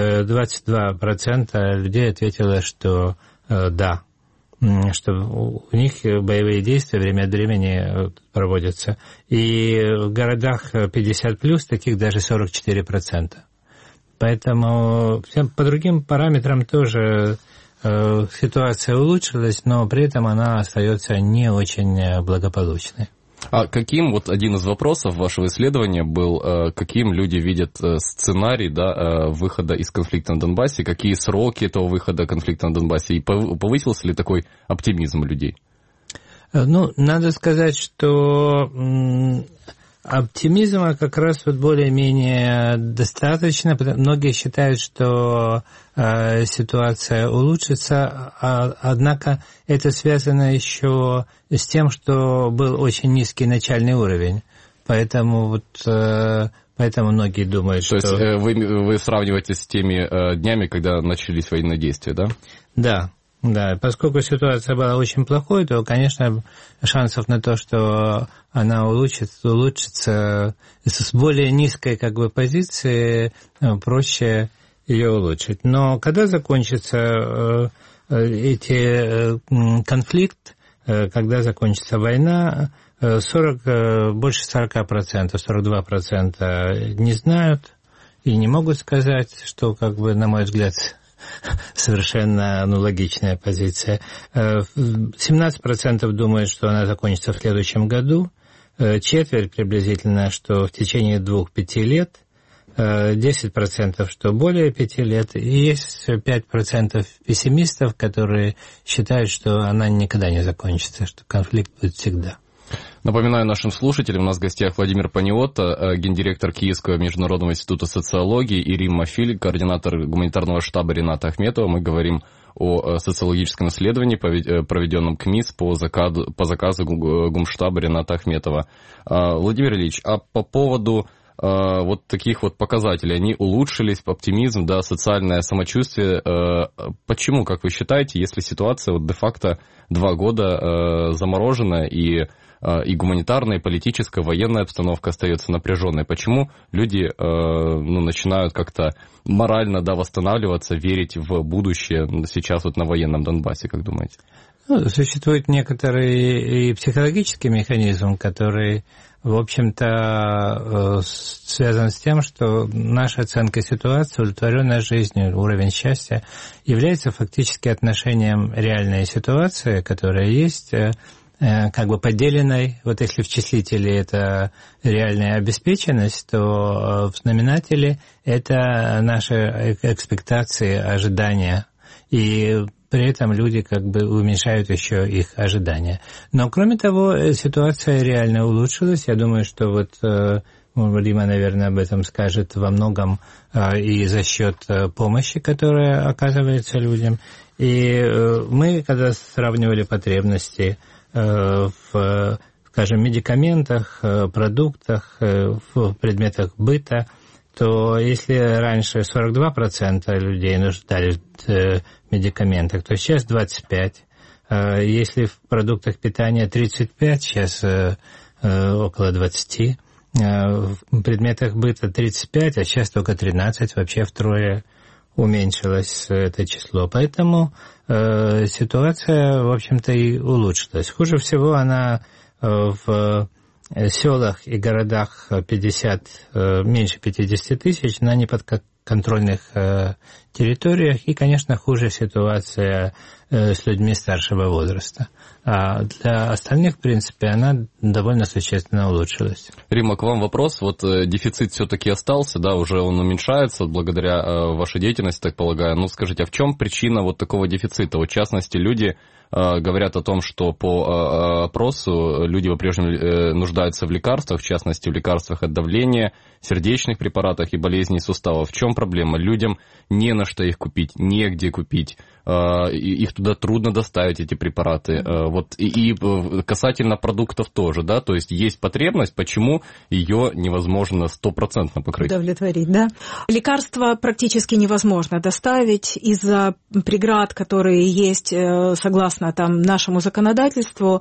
22% людей ответило, что да, что у них боевые действия время от времени проводятся. И в городах 50+, таких даже 44%. Поэтому по другим параметрам тоже ситуация улучшилась, но при этом она остается не очень благополучной. А каким, вот один из вопросов вашего исследования был, каким люди видят сценарий, да, выхода из конфликта на Донбассе, какие сроки этого выхода конфликта на Донбассе, и повысился ли такой оптимизм людей? Ну, надо сказать, что оптимизма как раз вот более-менее достаточно. Многие считают, что ситуация улучшится, однако это связано еще с тем, что был очень низкий начальный уровень. Поэтому многие думают, что... То есть вы сравниваете с теми днями, когда начались военные действия, да? Да. Да, поскольку ситуация была очень плохой, то, конечно, шансов на то, что она улучшится с более низкой как бы позиции, проще ее улучшить. Но когда закончится конфликт, когда закончится война, больше 40%, 42% не знают и не могут сказать, что, на мой взгляд, совершенно логичная позиция. 17% думают, что она закончится в следующем году, четверть приблизительно, что в течение 2-5 лет, 10%, что более 5 лет, и есть 5% пессимистов, которые считают, что она никогда не закончится, что конфликт будет всегда. Напоминаю нашим слушателям, у нас в гостях Владимир Паниотто, гендиректор Киевского международного института социологии, и Римма Филь, координатор гуманитарного штаба Рената Ахметова. Мы говорим о социологическом исследовании, проведенном КМИС по заказу гумштаба Рената Ахметова. Владимир Ильич, а по поводу вот таких вот показателей, они улучшились, оптимизм, да, социальное самочувствие. Почему, как вы считаете, если ситуация вот де-факто 2 года заморожена и гуманитарная, и политическая, военная обстановка остается напряженной, почему люди начинают как-то морально, да, восстанавливаться, верить в будущее сейчас вот на военном Донбассе, как думаете? Существует некоторый и психологический механизм, который, в общем-то, связан с тем, что наша оценка ситуации, удовлетворенная жизнью, уровень счастья является фактически отношением реальной ситуации, которая есть, поделенной. Вот если в числителе это реальная обеспеченность, то в знаменателе это наши экспектации, ожидания. И при этом люди уменьшают еще их ожидания. Но, кроме того, ситуация реально улучшилась. Я думаю, что Рима, наверное, об этом скажет во многом и за счет помощи, которая оказывается людям. И мы, когда сравнивали потребности в, медикаментах, продуктах, в предметах быта, то если раньше 42% людей нуждались в медикаментах, то сейчас 25%. Если в продуктах питания 35%, сейчас около 20%. В предметах быта 35%, а сейчас только 13%, вообще втрое уменьшилось это число. Поэтому ситуация, в общем-то, и улучшилась. Хуже всего она в селах и городах меньше 50 тысяч на неподконтрольных территориях. И, конечно, хуже ситуация с людьми старшего возраста. А для остальных, в принципе, она довольно существенно улучшилась. Римма, к вам вопрос. Вот дефицит все-таки остался, да, уже он уменьшается благодаря вашей деятельности, так полагаю. Ну, скажите, а в чем причина вот такого дефицита? Вот, в частности, люди говорят о том, что по опросу люди по-прежнему нуждаются в лекарствах, в частности, в лекарствах от давления, сердечных препаратах и болезней суставов. В чем проблема? Людям не на что их купить, негде купить. Их туда трудно доставить, эти препараты. Вот, и касательно продуктов тоже, да, то есть потребность, почему ее невозможно 100% покрыть? Удовлетворить, да. Лекарства практически невозможно доставить из-за преград, которые есть согласно нашему законодательству.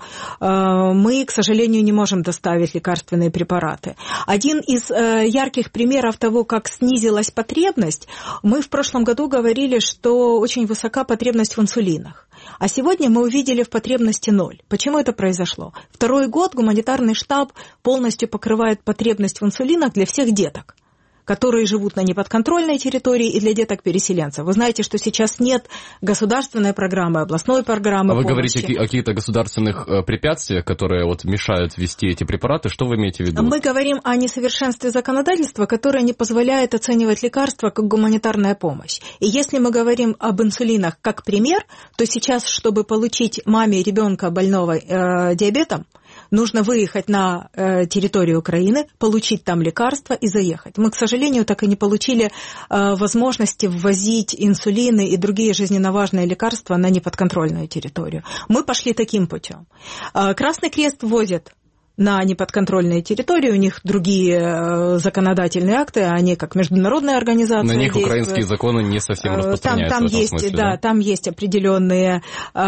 Мы, к сожалению, не можем доставить лекарственные препараты. Один из ярких примеров того, как снизилась потребность, мы в прошлом году говорили, что очень высока потребность в инсулинах. А сегодня мы увидели в потребности 0. Почему это произошло? 2-й год гуманитарный штаб полностью покрывает потребность в инсулинах для всех деток, которые живут на неподконтрольной территории, и для деток-переселенцев. Вы знаете, что сейчас нет государственной программы, областной программы помощи. Вы говорите о каких-то государственных препятствиях, которые мешают ввести эти препараты. Что вы имеете в виду? Мы говорим о несовершенстве законодательства, которое не позволяет оценивать лекарства как гуманитарная помощь. И если мы говорим об инсулинах как пример, то сейчас, чтобы получить маме ребенка больного диабетом, нужно выехать на территорию Украины, получить там лекарства и заехать. Мы, к сожалению, так и не получили возможности ввозить инсулины и другие жизненно важные лекарства на неподконтрольную территорию. Мы пошли таким путем. Красный Крест возит на неподконтрольные территории, у них другие законодательные акты, они как международные организации. На них действуют. Украинские законы не совсем распространяются в этом смысле, да? Там есть определенные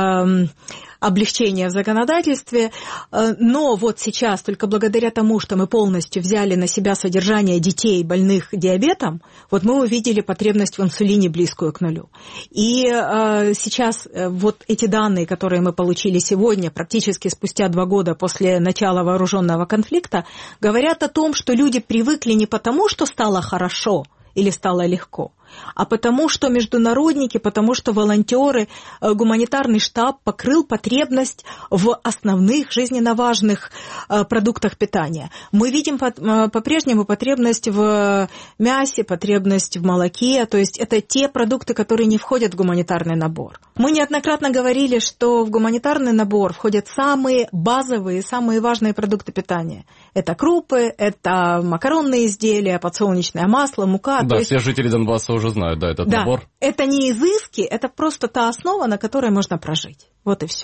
облегчения в законодательстве, но вот сейчас, только благодаря тому, что мы полностью взяли на себя содержание детей, больных диабетом, вот мы увидели потребность в инсулине близкую к 0. И сейчас вот эти данные, которые мы получили сегодня, практически спустя 2 года после начала вооруженного конфликта, говорят о том, что люди привыкли не потому, что стало хорошо, или стало легко, а потому что международники, потому что волонтеры, гуманитарный штаб покрыл потребность в основных жизненно важных продуктах питания. Мы видим по-прежнему потребность в мясе, потребность в молоке, то есть это те продукты, которые не входят в гуманитарный набор. Мы неоднократно говорили, что в гуманитарный набор входят самые базовые, самые важные продукты питания. Это крупы, это макаронные изделия, подсолнечное масло, мука. Да, все жители Донбасса уже знают, да, этот набор. Это не изыски, это просто та основа, на которой можно прожить. Вот и все.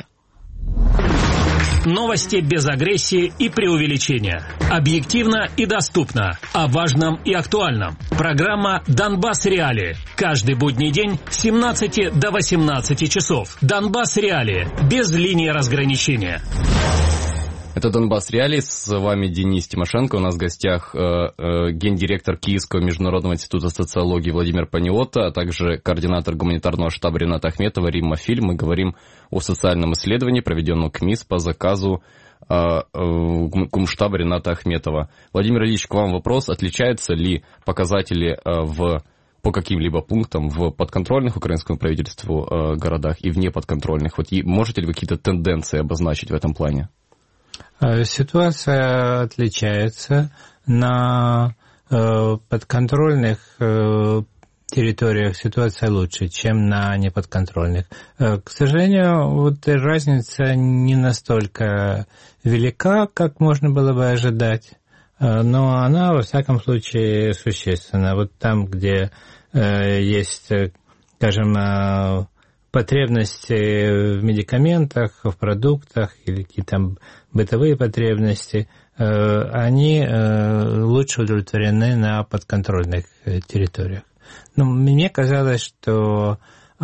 Новости без агрессии и преувеличения. Объективно и доступно. О важном и актуальном. Программа «Донбасс Реалии». Каждый будний день с 17 до 18 часов. «Донбасс Реалии». Без линии разграничения. Это «Донбасс Реалии». С вами Денис Тимошенко. У нас в гостях гендиректор Киевского международного института социологии Владимир Паниотта, а также координатор гуманитарного штаба Рената Ахметова Римма Филь. Мы говорим о социальном исследовании, проведенном КМИС по заказу гумштаба Рената Ахметова. Владимир Ильич, к вам вопрос. Отличаются ли показатели по каким-либо пунктам в подконтрольных украинскому правительству городах и в неподконтрольных? Вот, можете ли вы какие-то тенденции обозначить в этом плане? Ситуация отличается. На подконтрольных территориях ситуация лучше, чем на неподконтрольных. К сожалению, вот разница не настолько велика, как можно было бы ожидать, но она, во всяком случае, существенна. Вот там, где есть, скажем, потребности в медикаментах, в продуктах или какие-то бытовые потребности, они лучше удовлетворены на подконтрольных территориях. Но мне казалось, что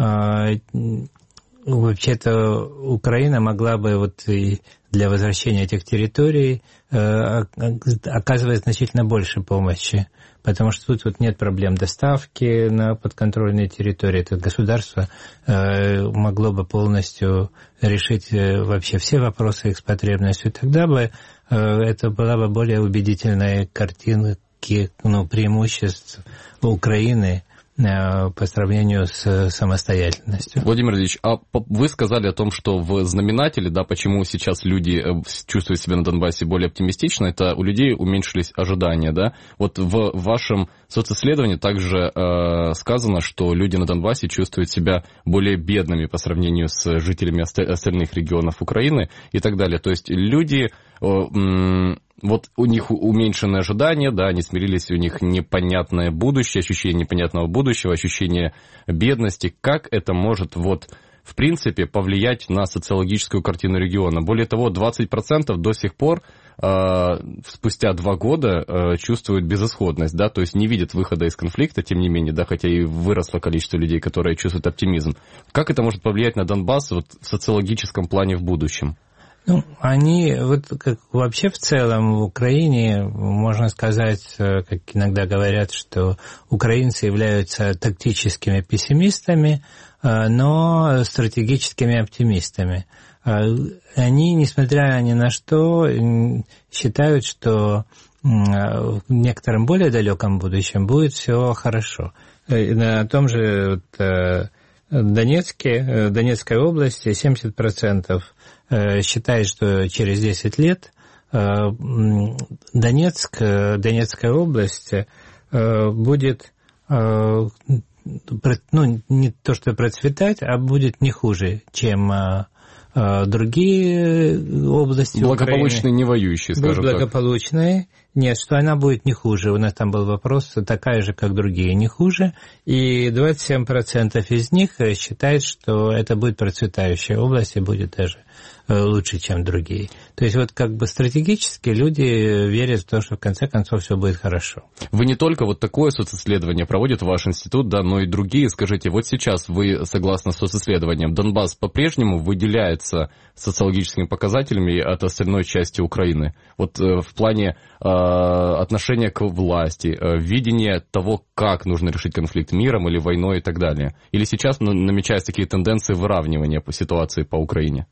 вообще-то Украина могла бы вот и для возвращения этих территорий оказывать значительно больше помощи, потому что тут вот нет проблем доставки на подконтрольные территории. Это государство могло бы полностью решить вообще все вопросы их с потребностью. Тогда бы это была бы более убедительная картина преимуществ Украины по сравнению с самостоятельностью. Владимир Ильич, а вы сказали о том, что в знаменателе, да, почему сейчас люди чувствуют себя на Донбассе более оптимистично, это у людей уменьшились ожидания, да? Вот в вашем социсследовании также сказано, что люди на Донбассе чувствуют себя более бедными по сравнению с жителями остальных регионов Украины и так далее. То есть люди... Вот у них уменьшенные ожидания, да, они смирились, у них непонятное будущее, ощущение непонятного будущего, ощущение бедности. Как это может, вот, в принципе, повлиять на социологическую картину региона? Более того, 20% до сих пор, спустя 2 года, чувствуют безысходность, да, то есть не видят выхода из конфликта, тем не менее, да, хотя и выросло количество людей, которые чувствуют оптимизм. Как это может повлиять на Донбасс вот, в социологическом плане в будущем? Ну, они, вот как вообще в целом в Украине, можно сказать, как иногда говорят, что украинцы являются тактическими пессимистами, но стратегическими оптимистами. Они, несмотря ни на что, считают, что в некотором более далеком будущем будет все хорошо. На том же Донецкой области 70% считает, что через 10 лет Донецкая область будет, не то что процветать, а будет не хуже, чем другие области благополучные, Украины. Не воюющие, скажем так. Благополучные. Нет, что она будет не хуже. У нас там был вопрос, такая же, как другие, не хуже. И 27% из них считают, что это будет процветающая область и будет даже лучше, чем другие. То есть вот как бы стратегически люди верят в то, что в конце концов все будет хорошо. Вы не только вот такое социсследование проводит ваш институт, да, но и другие. Скажите, вот сейчас вы, согласно социсследованиям, Донбасс по-прежнему выделяется социологическими показателями от остальной части Украины? Вот в плане отношения к власти, видение того, как нужно решить конфликт миром или войной и так далее? Или сейчас намечаются такие тенденции выравнивания по ситуации по Украине?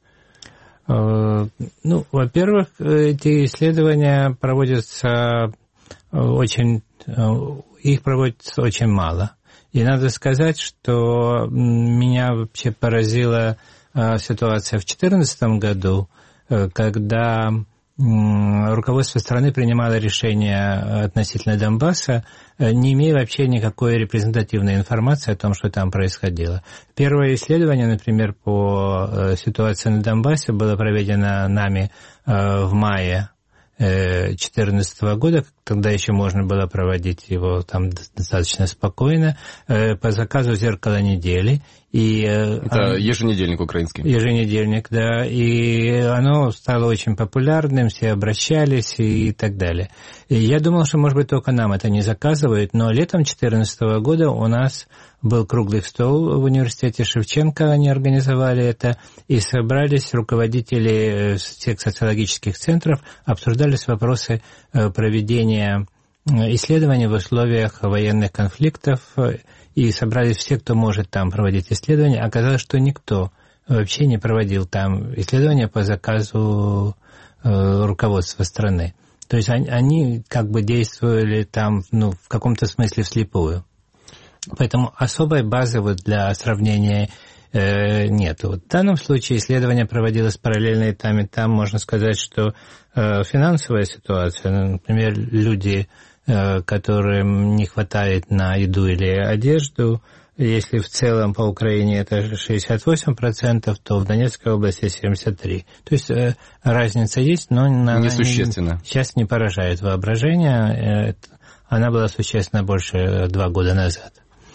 Ну, во-первых, эти исследования проводятся очень их проводится очень мало. И надо сказать, что меня вообще поразила ситуация в 2014 году, когда руководство страны принимало решение относительно Донбасса, не имея вообще никакой репрезентативной информации о том, что там происходило. Первое исследование, например, по ситуации на Донбассе было проведено нами в мае 2014 года, тогда еще можно было проводить его там достаточно спокойно, по заказу «Зеркало недели». И, это еженедельник украинский. Еженедельник, да. И оно стало очень популярным, все обращались и так далее. И я думал, что, может быть, только нам это не заказывают, но летом 2014 года у нас был круглый стол в университете Шевченко, они организовали это, и собрались руководители всех социологических центров, обсуждались вопросы проведения исследований в условиях военных конфликтов, и собрались все, кто может там проводить исследования. Оказалось, что никто вообще не проводил там исследования по заказу руководства страны. То есть они как бы действовали там, в каком-то смысле вслепую. Поэтому особой базы вот для сравнения нет. В данном случае исследование проводилось параллельно и там можно сказать, что финансовая ситуация, например, люди, которым не хватает на еду или одежду, если в целом по Украине это 68%, то в Донецкой области 73%. То есть разница есть, но она сейчас не поражает воображение. Она была существенно больше 2 года назад.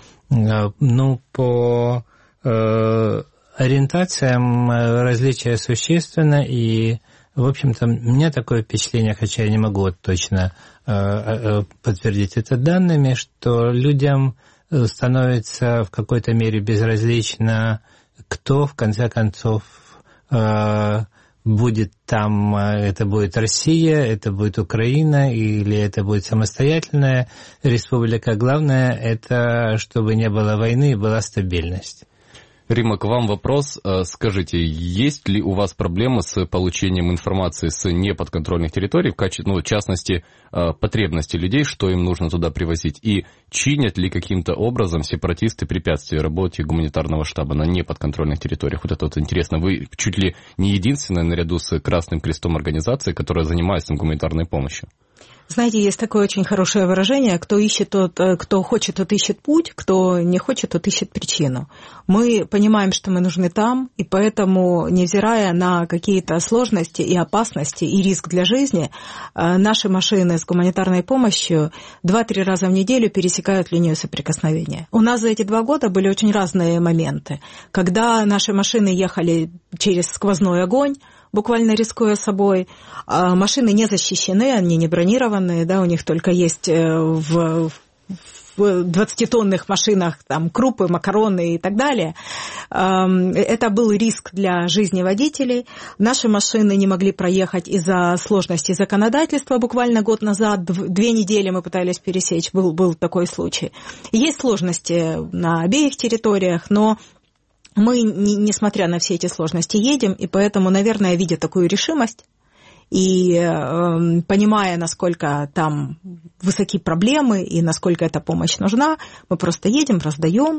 По ориентациям различия существенно, и, в общем-то, у меня такое впечатление, хотя я не могу точно подтвердить это данными, что людям становится в какой-то мере безразлично, кто, в конце концов, будет там, это будет Россия, это будет Украина или это будет самостоятельная республика. Главное, это чтобы не было войны и была стабильность. Римма, к вам вопрос. Скажите, есть ли у вас проблемы с получением информации с неподконтрольных территорий, в частности, потребности людей, что им нужно туда привозить? И чинят ли каким-то образом сепаратисты препятствия работе гуманитарного штаба на неподконтрольных территориях? Вот это вот интересно. Вы чуть ли не единственная наряду с Красным Крестом организация, которая занимается гуманитарной помощью. Знаете, есть такое очень хорошее выражение: кто хочет, тот ищет путь, кто не хочет, тот ищет причину. Мы понимаем, что мы нужны там, и поэтому, невзирая на какие-то сложности и опасности, и риск для жизни, наши машины с гуманитарной помощью 2-3 раза в неделю пересекают линию соприкосновения. У нас за эти 2 года были очень разные моменты, когда наши машины ехали через сквозной огонь, буквально рискуя собой. Машины не защищены, они не бронированные, да, у них только есть в 20-тонных машинах там крупы, макароны и так далее. Это был риск для жизни водителей. Наши машины не могли проехать из-за сложностей законодательства. Буквально год назад, 2 недели мы пытались пересечь, был такой случай. Есть сложности на обеих территориях, но мы, несмотря на все эти сложности, едем, и поэтому, наверное, видя такую решимость и понимая, насколько там высоки проблемы и насколько эта помощь нужна, мы просто едем, раздаем,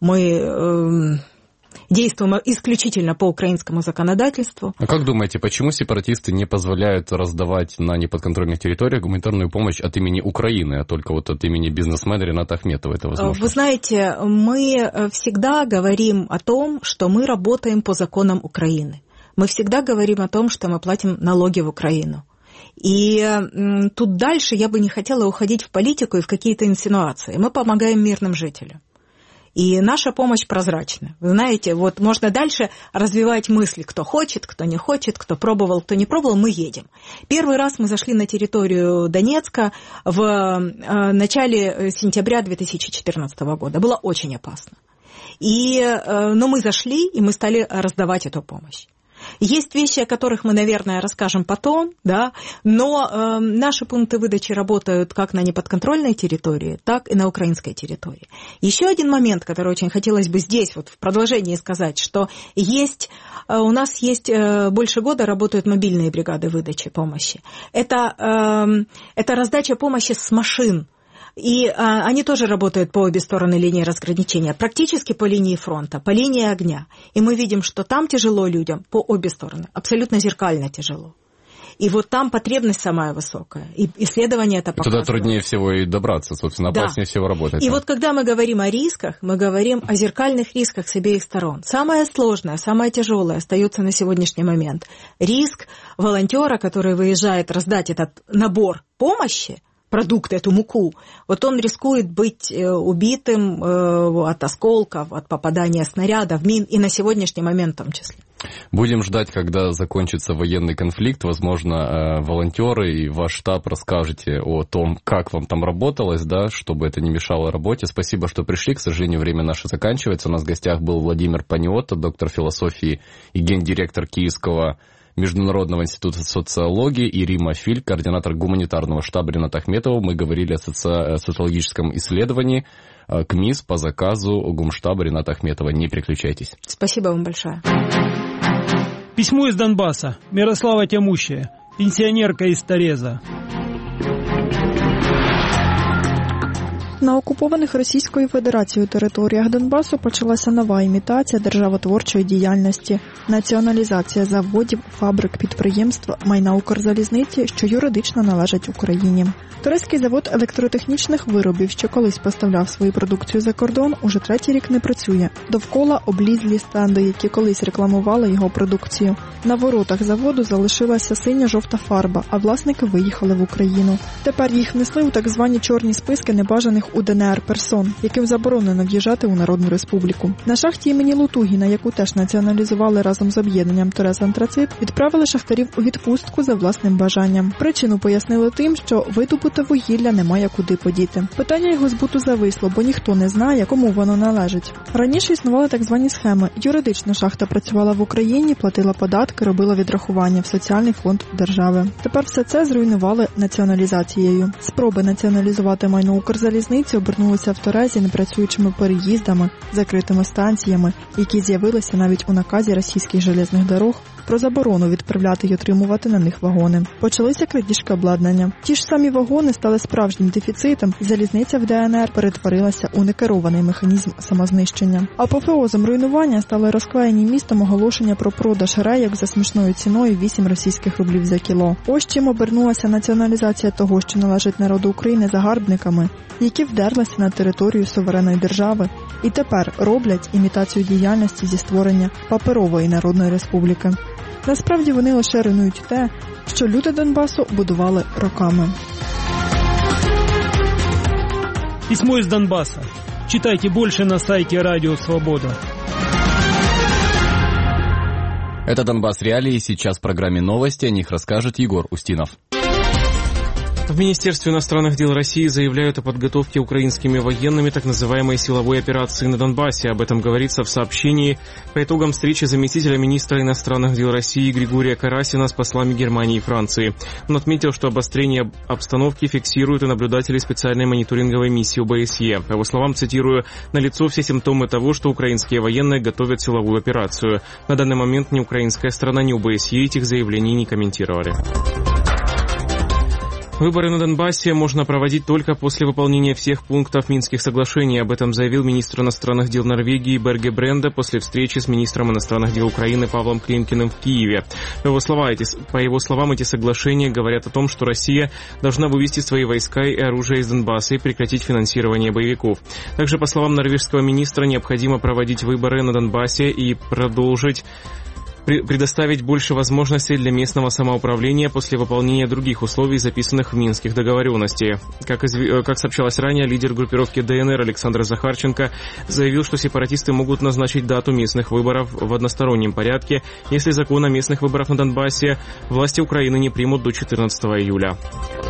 мы действуем исключительно по украинскому законодательству. А как думаете, почему сепаратисты не позволяют раздавать на неподконтрольных территориях гуманитарную помощь от имени Украины, а только вот от имени бизнесмена Рената Ахметова? Это возможно? Вы знаете, мы всегда говорим о том, что мы работаем по законам Украины. Мы всегда говорим о том, что мы платим налоги в Украину. И тут дальше я бы не хотела уходить в политику и в какие-то инсинуации. Мы помогаем мирным жителям. И наша помощь прозрачна. Вы знаете, вот можно дальше развивать мысли, кто хочет, кто не хочет, кто пробовал, кто не пробовал, мы едем. Первый раз мы зашли на территорию Донецка в начале сентября 2014 года. Было очень опасно. Но мы зашли, и мы стали раздавать эту помощь. Есть вещи, о которых мы, наверное, расскажем потом, да, но наши пункты выдачи работают как на неподконтрольной территории, так и на украинской территории. Еще один момент, который очень хотелось бы здесь вот в продолжении сказать, что у нас есть больше года работают мобильные бригады выдачи помощи. Это раздача помощи с машин. И они тоже работают по обе стороны линии разграничения, практически по линии фронта, по линии огня. И мы видим, что там тяжело людям по обе стороны, абсолютно зеркально тяжело. И вот там потребность самая высокая. И исследования это показывают. Туда труднее всего и добраться, собственно, опаснее всего работать. И вот когда мы говорим о рисках, мы говорим о зеркальных рисках с обеих сторон. Самое сложное, самое тяжелое остается на сегодняшний момент. Риск волонтера, который выезжает раздать этот набор помощи, продукт, эту муку, вот он рискует быть убитым от осколков, от попадания снарядов, мин, и на сегодняшний момент в том числе. Будем ждать, когда закончится военный конфликт. Возможно, волонтеры и ваш штаб расскажете о том, как вам там работалось, да, чтобы это не мешало работе. Спасибо, что пришли. К сожалению, время наше заканчивается. У нас в гостях был Владимир Паниотто, доктор философии и гендиректор Киевского Международного института социологии, и Римма Филь, координатор гуманитарного штаба Рената Ахметова. Мы говорили о социологическом исследовании КМИС по заказу гумштаба Рената Ахметова. Не переключайтесь. Спасибо вам большое. Письмо из Донбасса. Мирослава Тямущая, пенсионерка из Тореза. На окупованих Російською Федерацією територіях Донбасу почалася нова імітація державотворчої діяльності – націоналізація заводів, фабрик, підприємств, майна Укрзалізниці, що юридично належать Україні. Турецький завод електротехнічних виробів, що колись поставляв свою продукцію за кордон, уже третій рік не працює. Довкола облізлі стенди, які колись рекламували його продукцію. На воротах заводу залишилася синьо-жовта фарба, а власники виїхали в Україну. Тепер їх внесли у так звані чорні списки небажаних у ДНР персон, яким заборонено в'їжджати у Народну Республіку. На шахті імені Лутугіна, яку теж націоналізували разом з об'єднанням Торез Антрацит, відправили шахтарів у відпустку за власним бажанням. Причину пояснили тим, що видобуте вугілля немає куди подіти. Питання його збуту зависло, бо ніхто не знає, кому воно належить. Раніше існували так звані схеми. Юридично шахта працювала в Україні, платила податки, робила відрахування в соціальний фонд держави. Тепер все це зруйнували націоналізацією. Спроби націоналізувати майно Укрзалізниці обернулися в Торезі непрацюючими переїздами, закритими станціями, які з'явилися навіть у наказі російських железних дорог про заборону відправляти й отримувати на них вагони. Почалися крадіжки обладнання. Ті ж самі вагони стали справжнім дефіцитом, і залізниця в ДНР перетворилася у некерований механізм самознищення. Апофеозом руйнування стали розклеєні містом оголошення про продаж рейок за смішною ціною 8 російських рублів за кіло. Ось чим обернулася націоналізація того, що належить народу України, загарбниками, які вдерлися на територію суверенної держави і тепер роблять імітацію діяльності зі створення паперової Народної Республіки. Насправді вони лише руйнують те, що люди Донбасу будували роками. Письмо из Донбасса. Читайте больше на сайте Радио Свобода. Это «Донбасс Реалии». Сейчас в программе новости. О них расскажет Егор Устинов. В Министерстве иностранных дел России заявляют о подготовке украинскими военными так называемой силовой операции на Донбассе. Об этом говорится в сообщении по итогам встречи заместителя министра иностранных дел России Григория Карасина с послами Германии и Франции. Он отметил, что обострение обстановки фиксируют и наблюдатели специальной мониторинговой миссии ОБСЕ. По его словам, цитирую, «налицо все симптомы того, что украинские военные готовят силовую операцию. На данный момент ни украинская сторона, ни ОБСЕ этих заявлений не комментировали». Выборы на Донбассе можно проводить только после выполнения всех пунктов Минских соглашений. Об этом заявил министр иностранных дел Норвегии Берге Бренде после встречи с министром иностранных дел Украины Павлом Климкиным в Киеве. По его словам, эти соглашения говорят о том, что Россия должна вывести свои войска и оружие из Донбасса и прекратить финансирование боевиков. Также, по словам норвежского министра, необходимо проводить выборы на Донбассе и предоставить больше возможностей для местного самоуправления после выполнения других условий, записанных в Минских договоренностях. Как сообщалось ранее, лидер группировки ДНР Александр Захарченко заявил, что сепаратисты могут назначить дату местных выборов в одностороннем порядке, если закон о местных выборах на Донбассе власти Украины не примут до 14 июля.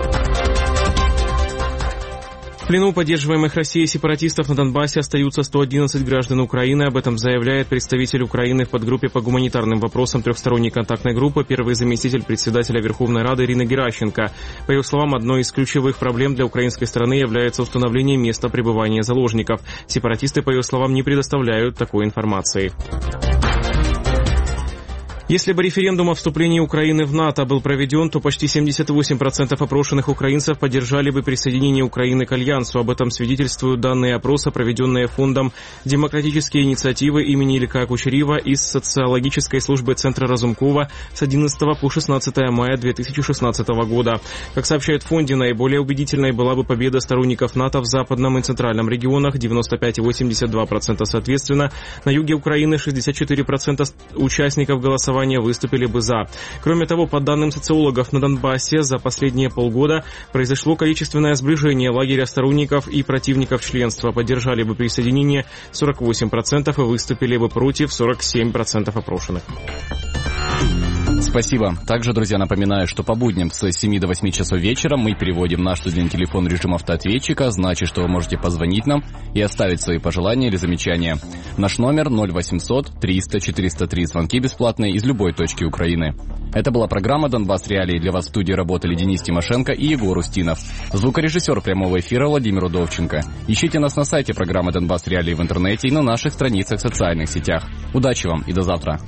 В плену поддерживаемых Россией сепаратистов на Донбассе остаются 111 граждан Украины. Об этом заявляет представитель Украины в подгруппе по гуманитарным вопросам трехсторонней контактной группы, первый заместитель председателя Верховной Рады Ирина Геращенко. По ее словам, одной из ключевых проблем для украинской страны является установление места пребывания заложников. Сепаратисты, по ее словам, не предоставляют такой информации. Если бы референдум о вступлении Украины в НАТО был проведен, то почти 78% опрошенных украинцев поддержали бы присоединение Украины к Альянсу. Об этом свидетельствуют данные опроса, проведенные Фондом «Демократические инициативы» имени Илька Кучерива из социологической службы Центра Разумкова с 11 по 16 мая 2016 года. Как сообщают в фонде, наиболее убедительной была бы победа сторонников НАТО в западном и центральном регионах, 95 и 82% соответственно. На юге Украины 64% участников голосования выступили бы за. Кроме того, по данным социологов, на Донбассе за последние полгода произошло количественное сближение лагеря сторонников и противников членства. Поддержали бы присоединение 48% и выступили бы против 47% опрошенных. Спасибо. Также, друзья, напоминаю, что по будням с 7 до 8 часов вечера мы переводим наш студийный телефон в режим автоответчика. Значит, что вы можете позвонить нам и оставить свои пожелания или замечания. Наш номер 0800 300 403. Звонки бесплатные из любой точки Украины. Это была программа «Донбасс Реалии». Для вас в студии работали Денис Тимошенко и Егор Устинов. Звукорежиссер прямого эфира Владимир Удовченко. Ищите нас на сайте программы «Донбасс Реалии» в интернете и на наших страницах в социальных сетях. Удачи вам и до завтра.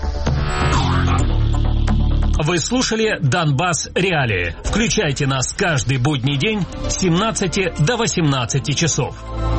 Вы слушали «Донбасс Реалии». Включайте нас каждый будний день с 17 до 18 часов.